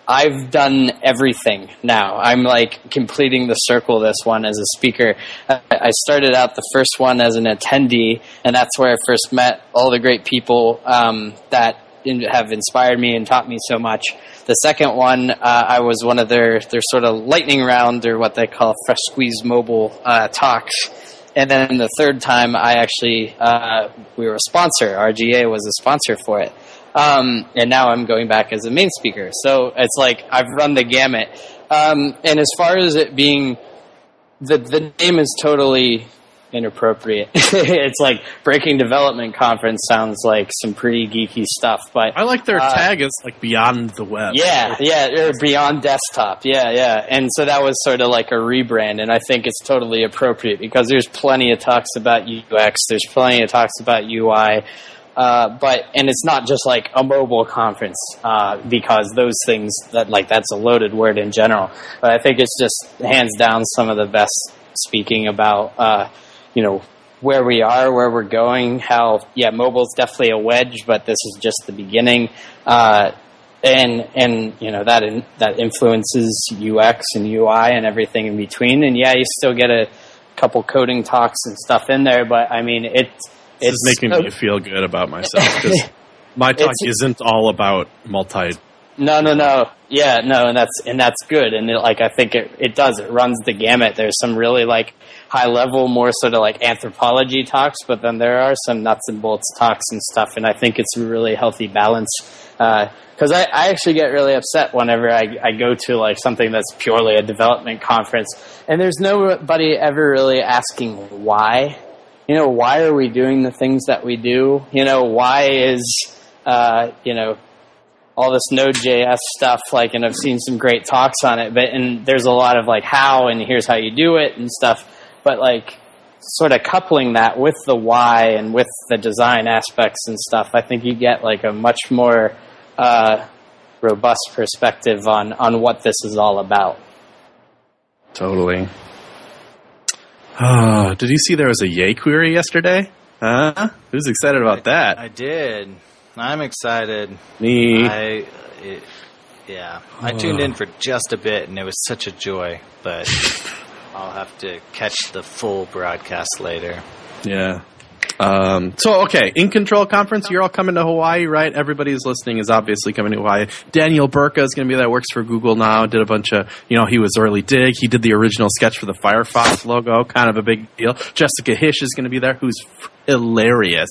I've done everything now. I'm like completing the circle this one as a speaker. I started out the first one as an attendee, and that's where I first met all the great people um, that have inspired me and taught me so much. The second one, uh, I was one of their, their sort of lightning round, or what they call Fresh Squeeze Mobile uh, talks. And then the third time, I actually, uh, we were a sponsor. R G A was a sponsor for it. Um, and now I'm going back as a main speaker. So it's like I've run the gamut. Um, and as far as it being, the the name is totally inappropriate. It's like Breaking Development Conference sounds like some pretty geeky stuff. But I like their uh, tag is like Beyond the Web. Yeah, yeah, or Beyond Desktop. Yeah, yeah. And so that was sort of like a rebrand, and I think it's totally appropriate because there's plenty of talks about U X, there's plenty of talks about U I. Uh, but and it's not just like a mobile conference uh, because those things that like that's a loaded word in general. But I think it's just hands down some of the best speaking about uh, you know where we are, where we're going. How yeah, mobile's definitely a wedge, but this is just the beginning. Uh, and and you know that in, that influences U X and U I and everything in between. And yeah, you still get a couple coding talks and stuff in there, but I mean it's. This is making me feel good about myself because my talk It's- isn't all about multi. No, no, no. Yeah, no, and that's and that's good. And it, like I think it it does. It runs the gamut. There's some really like high level, more sort of like anthropology talks, but then there are some nuts and bolts talks and stuff. And I think it's a really healthy balance. Because I, I actually get really upset whenever I, I go to like something that's purely a development conference, and there's nobody ever really asking why. You know, why are we doing the things that we do? You know, why is, uh, you know, all this Node.js stuff, like, and I've seen some great talks on it, but, and there's a lot of, like, how, and here's how you do it and stuff, but, like, sort of coupling that with the why and with the design aspects and stuff, I think you get, like, a much more uh, robust perspective on, on what this is all about. Totally. Oh, did you see there was a Yay query yesterday? Huh? Who's excited about that? I did. I'm excited. Me. I, it, yeah. I tuned in for just a bit, and it was such a joy, but I'll have to catch the full broadcast later. Yeah. Um, so, okay, In Control Conference, you're all coming to Hawaii, right? Everybody who's listening is obviously coming to Hawaii. Daniel Burka is going to be there, works for Google now, did a bunch of, you know, he was early dig. He did the original sketch for the Firefox logo, kind of a big deal. Jessica Hish is going to be there, who's hilarious,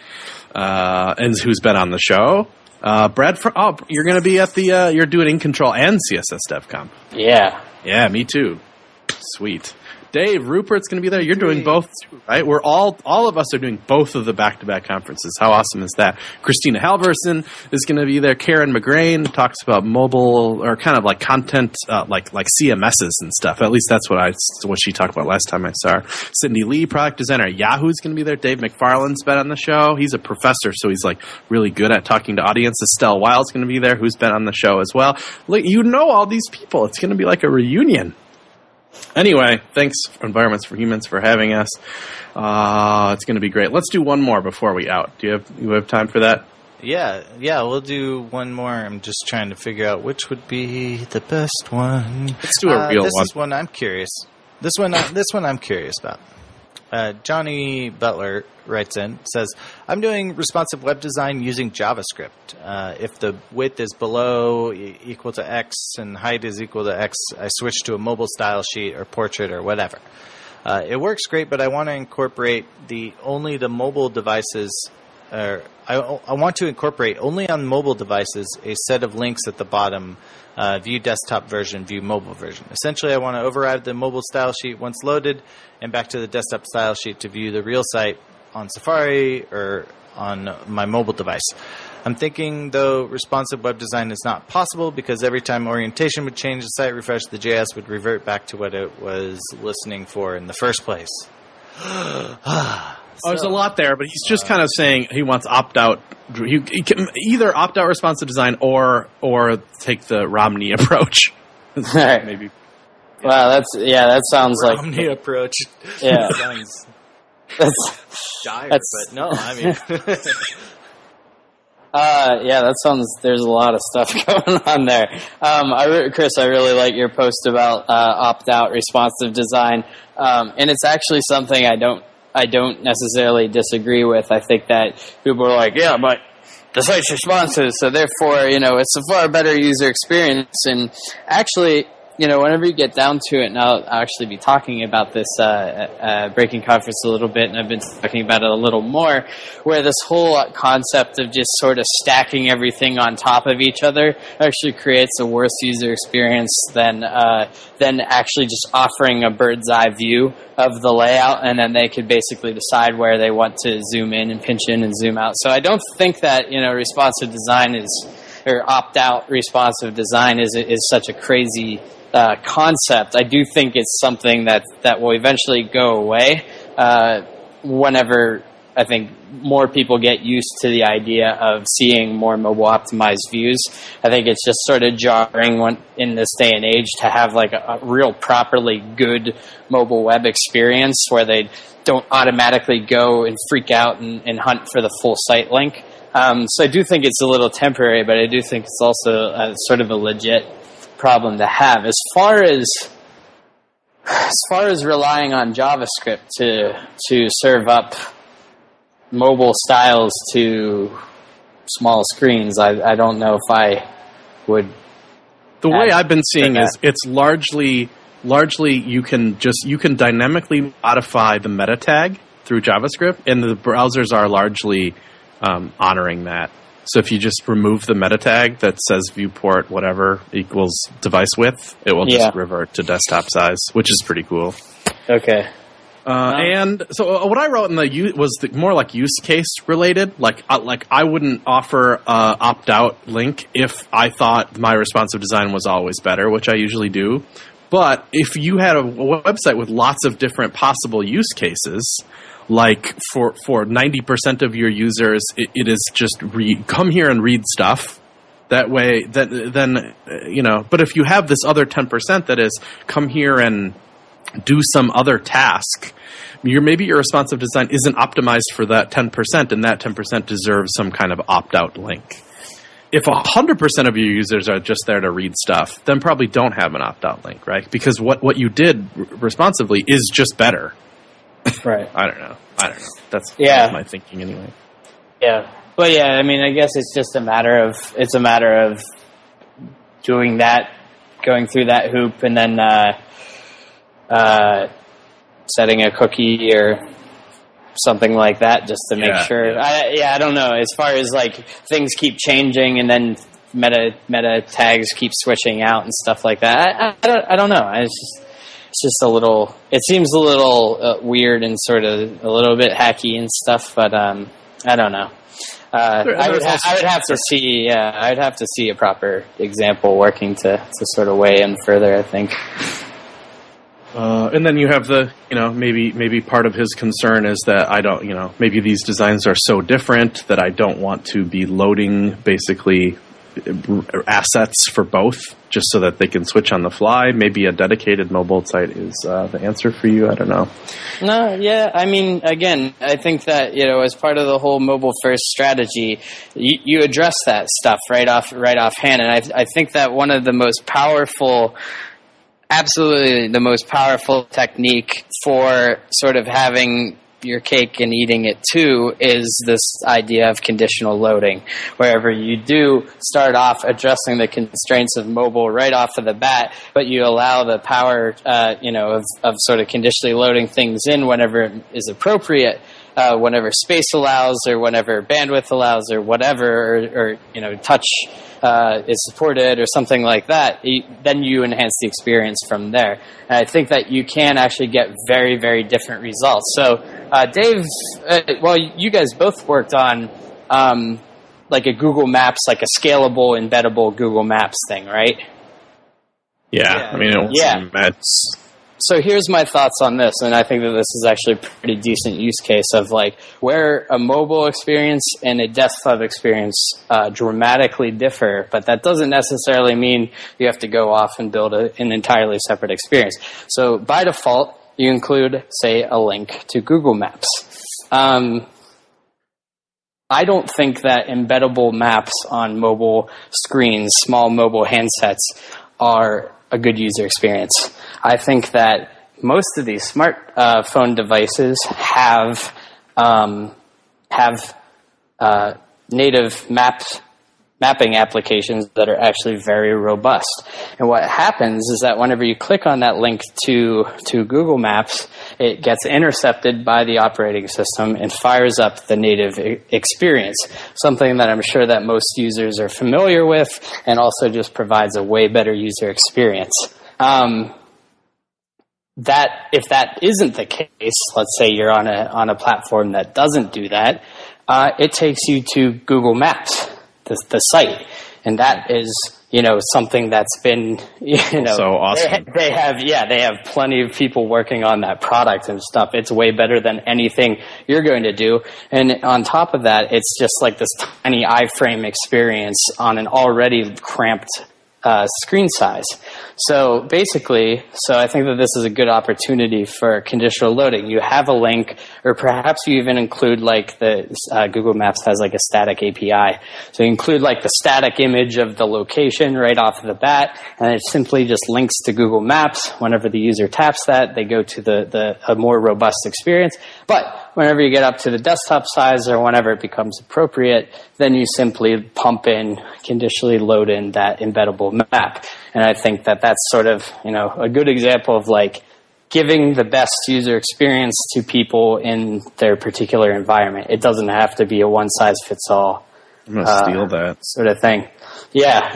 uh, and who's been on the show. Uh, Brad, Fr- oh, you're going to be at the, uh, you're doing In Control and C S S DevCon. Yeah. Yeah, me too. Sweet. Dave, Rupert's going to be there. You're doing both, right? We're all, all of us are doing both of the back-to-back conferences. How awesome is that? Christina Halverson is going to be there. Karen McGrain talks about mobile or kind of like content, uh, like like C M Ss and stuff. At least that's what I what she talked about last time I saw her. Cindy Lee, product designer at Yahoo, is going to be there. Dave McFarland's been on the show. He's a professor, so he's like really good at talking to audiences. Estelle Wild's going to be there, who's been on the show as well. Look, you know all these people. It's going to be like a reunion. Anyway, thanks, Environments for Humans, for having us. Uh, it's going to be great. Let's do one more before we out. Do you have you have time for that? Yeah, yeah, we'll do one more. I'm just trying to figure out which would be the best one. Let's do a uh, real this one. This is one I'm curious. This one, uh, this one I'm curious about. Uh, Johnny Butler writes in, says, I'm doing responsive web design using JavaScript. Uh, if the width is below e- equal to X and height is equal to X, I switch to a mobile style sheet or portrait or whatever. Uh, it works great, but I want to incorporate the only the mobile devices. Uh, I, I want to incorporate only on mobile devices a set of links at the bottom. Uh, view desktop version, view mobile version. Essentially, I want to override the mobile style sheet once loaded and back to the desktop style sheet to view the real site on Safari or on my mobile device. I'm thinking, though, responsive web design is not possible because every time orientation would change, the site refresh, the J S would revert back to what it was listening for in the first place. Oh, there's a lot there, but he's just kind of saying he wants opt-out. He, he can either opt-out responsive design or or take the Romney approach. Maybe. Wow, that's yeah. That sounds like Romney approach. Yeah. sounds that's dire, That's- but no, I mean, Uh, yeah, that sounds. There's a lot of stuff going on there. Um, I re- Chris, I really like your post about uh, opt-out responsive design, um, and it's actually something I don't. I don't necessarily disagree with. I think that people are like, yeah, but the site's responsive, so therefore, you know, it's a far better user experience. And actually, you know, whenever you get down to it, and I'll, I'll actually be talking about this uh, uh, Breaking Conference a little bit, and I've been talking about it a little more, where this whole concept of just sort of stacking everything on top of each other actually creates a worse user experience than uh, than actually just offering a bird's eye view of the layout, and then they could basically decide where they want to zoom in and pinch in and zoom out. So I don't think that, you know, responsive design is, or opt-out responsive design is is such a crazy Uh, concept. I do think it's something that, that will eventually go away uh, whenever I think more people get used to the idea of seeing more mobile optimized views. I think it's just sort of jarring when, in this day and age, to have like a, a real properly good mobile web experience where they don't automatically go and freak out and, and hunt for the full site link. Um, so I do think it's a little temporary, but I do think it's also a, sort of a legit problem to have. As far as as far as relying on JavaScript to to serve up mobile styles to small screens, I, I don't know if I would. The way I've been seeing is it's largely largely you can just you can dynamically modify the meta tag through JavaScript, and the browsers are largely um, honoring that. So if you just remove the meta tag that says viewport whatever equals device width, it will just yeah. revert to desktop size, which is pretty cool. Okay. Uh, um, and so what I wrote in the u- was the, more like use case related. Like uh, like I wouldn't offer a opt out link if I thought my responsive design was always better, which I usually do. But if you had a, a website with lots of different possible use cases, like for for ninety percent of your users, it, it is just read, come here and read stuff. That way, that, then, you know, but if you have this other ten percent that is come here and do some other task, your maybe your responsive design isn't optimized for that ten percent, and that ten percent deserves some kind of opt-out link. If one hundred percent of your users are just there to read stuff, then probably don't have an opt-out link, right? Because what, what you did responsively is just better. Right. I don't know. I don't know. That's, yeah. that's my thinking anyway. Yeah. But yeah, I mean, I guess it's just a matter of, it's a matter of doing that, going through that hoop, and then uh, uh, setting a cookie or something like that just to make yeah, sure. Yeah. I, yeah, I don't know. As far as like things keep changing and then meta meta tags keep switching out and stuff like that. I, I, I don't. I don't know. It's just it's just a little. It seems a little uh, weird and sort of a little bit hacky and stuff. But um, I don't know. Uh, there, I would. Ha- I would have to see. Yeah, I'd have to see a proper example working to to sort of weigh in further, I think. Uh, and then you have the, you know, maybe maybe part of his concern is that I don't, you know, maybe these designs are so different that I don't want to be loading basically assets for both just so that they can switch on the fly. Maybe a dedicated mobile site is uh, the answer for you. I don't know. No, yeah. I mean, again, I think that, you know, as part of the whole mobile first strategy, you, you address that stuff right off right offhand. And I, I think that one of the most powerful Absolutely, the most powerful technique for sort of having your cake and eating it too is this idea of conditional loading, wherever you do start off addressing the constraints of mobile right off of the bat, but you allow the power, uh, you know, of, of sort of conditionally loading things in whenever it is appropriate. Uh, whenever space allows, or whenever bandwidth allows, or whatever, or, or you know, touch uh, is supported, or something like that, you, then you enhance the experience from there. And I think that you can actually get very, very different results. So, uh, Dave, uh, well, you guys both worked on um, like a Google Maps, like a scalable, embeddable Google Maps thing, right? Yeah, yeah. I mean, it was yeah. Maps. So here's my thoughts on this, and I think that this is actually a pretty decent use case of like where a mobile experience and a desktop experience uh, dramatically differ, but that doesn't necessarily mean you have to go off and build a, an entirely separate experience. So by default, you include, say, a link to Google Maps. Um, I don't think that embeddable maps on mobile screens, small mobile handsets, are a good user experience. I think that most of these smart uh, phone devices have um, have uh, native maps. mapping applications that are actually very robust. And what happens is that whenever you click on that link to to Google Maps, it gets intercepted by the operating system and fires up the native e- experience, something that I'm sure that most users are familiar with, and also just provides a way better user experience. Um, that if that isn't the case, let's say you're on a on a platform that doesn't do that, uh, it takes you to Google Maps, The, the site, and that is, you know, something that's been, you know, so awesome. They, they have, yeah, they have plenty of people working on that product and stuff. It's way better than anything you're going to do. And on top of that, it's just like this tiny iframe experience on an already cramped uh, screen size. So basically, so I think that this is a good opportunity for conditional loading. You have a link, or perhaps you even include like the uh, Google Maps has like a static A P I. So you include like the static image of the location right off of the bat, and it simply just links to Google Maps. Whenever the user taps that, they go to the, the a more robust experience. But whenever you get up to the desktop size or whenever it becomes appropriate, then you simply pump in, conditionally load in that embeddable map. And I think that that's sort of, you know, a good example of like giving the best user experience to people in their particular environment. It doesn't have to be a one size fits all. I'm gonna uh, steal that sort of thing. Yeah.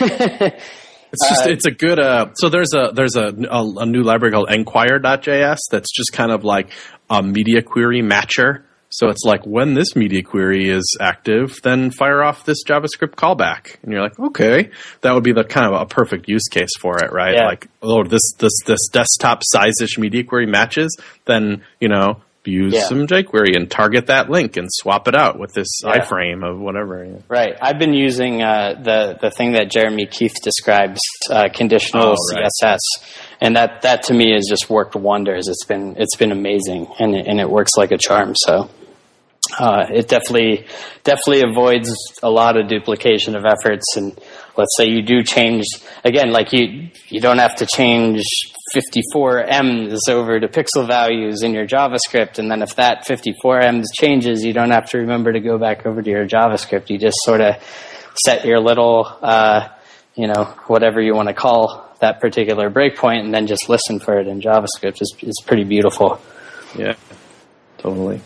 It's just Uh, it's a good uh so there's a there's a, a, a new library called enquire dot j s that's just kind of like a media query matcher. So it's like, when this media query is active, then fire off this JavaScript callback. And you're like, okay, that would be the kind of a perfect use case for it, right? Yeah. Like, oh, this this this desktop size-ish media query matches, then, you know, use Yeah. some jQuery and target that link and swap it out with this Yeah. iframe of whatever. Yeah. Right. I've been using uh, the the thing that Jeremy Keith describes, uh, conditional Oh, right. C S S, and that, that to me has just worked wonders. It's been it's been amazing, and it, and it works like a charm. So uh, it definitely definitely avoids a lot of duplication of efforts. And let's say you do change again, like you you don't have to change fifty-four M's over to pixel values in your JavaScript, and then if that fifty-four M's changes, you don't have to remember to go back over to your JavaScript. You just sort of set your little, uh, you know, whatever you want to call that particular breakpoint, and then just listen for it in JavaScript. It's, it's pretty beautiful. Yeah, totally.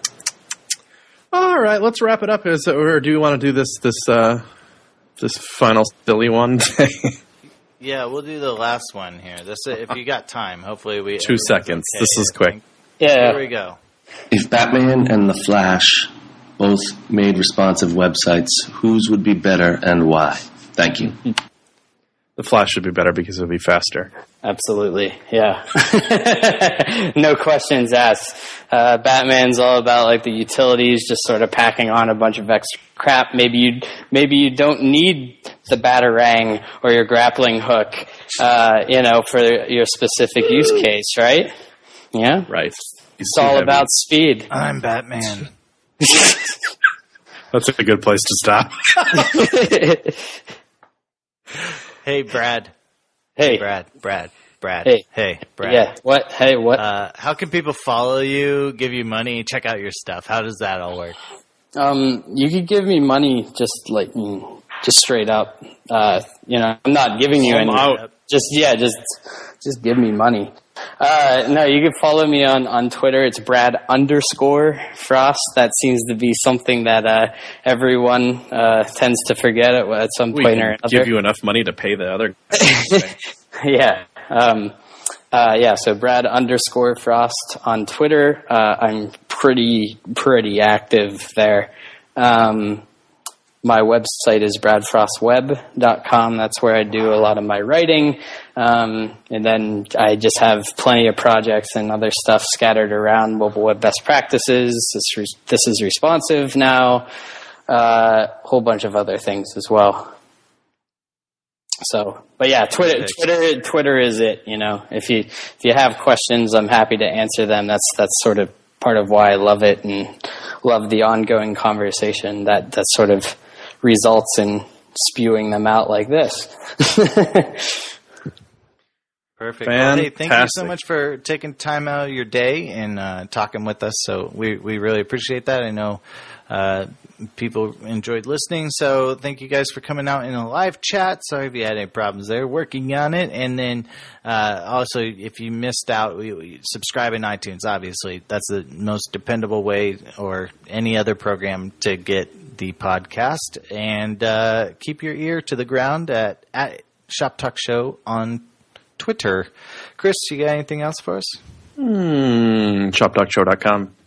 All right, let's wrap it up. Is or do you want to do this this uh, this final silly one? Yeah, we'll do the last one here. This, if you got time, hopefully we. Two seconds. Okay. This is quick. Yeah. Here we go. If Batman and The Flash both made responsive websites, whose would be better and why? Thank you. The Flash should be better because it would be faster. Absolutely, yeah. No questions asked. Uh, Batman's all about like the utilities, just sort of packing on a bunch of extra crap. Maybe you maybe you don't need the Batarang or your grappling hook, uh, you know, for your specific use case, right? Yeah, Right. it's all about speed. I'm Batman. That's a good place to stop. Hey, Brad. Hey, Brad. Brad. Brad. Hey. Hey, Brad. yeah. What? Hey, what? Uh, how can people follow you, give you money, check out your stuff? How does that all work? Um, you could give me money just like, mm, just straight up. Uh, you know, I'm not giving you any. out. Just, yeah, just, just give me money. Uh, no, you can follow me on, on Twitter. It's Brad underscore Frost. That seems to be something that, uh, everyone, uh, tends to forget at, at some We point or can another. give you enough money to pay the other. Yeah. Um, uh, yeah, so Brad underscore Frost on Twitter. Uh, I'm pretty, pretty active there. Um, my website is brad frost web dot com. That's where I do a lot of my writing. Um, and then I just have plenty of projects and other stuff scattered around. Mobile web best practices. This, re- this is responsive now. A uh, whole bunch of other things as well. So, but yeah, Twitter, Twitter, Twitter is it. You know, if you if you have questions, I'm happy to answer them. That's that's sort of part of why I love it and love the ongoing conversation that, that sort of results in spewing them out like this. Perfect. Well, hey, thank you so much for taking time out of your day and uh, talking with us. So we, we really appreciate that. I know uh, people enjoyed listening. So thank you guys for coming out in a live chat. Sorry if you had any problems there. Working on it. And then uh, also, if you missed out, we, we subscribe in iTunes. Obviously, that's the most dependable way, or any other program, to get the podcast. And uh, keep your ear to the ground at, at Shop Talk Show on Twitter. Chris, you got anything else for us? Mm, shop talk show dot com.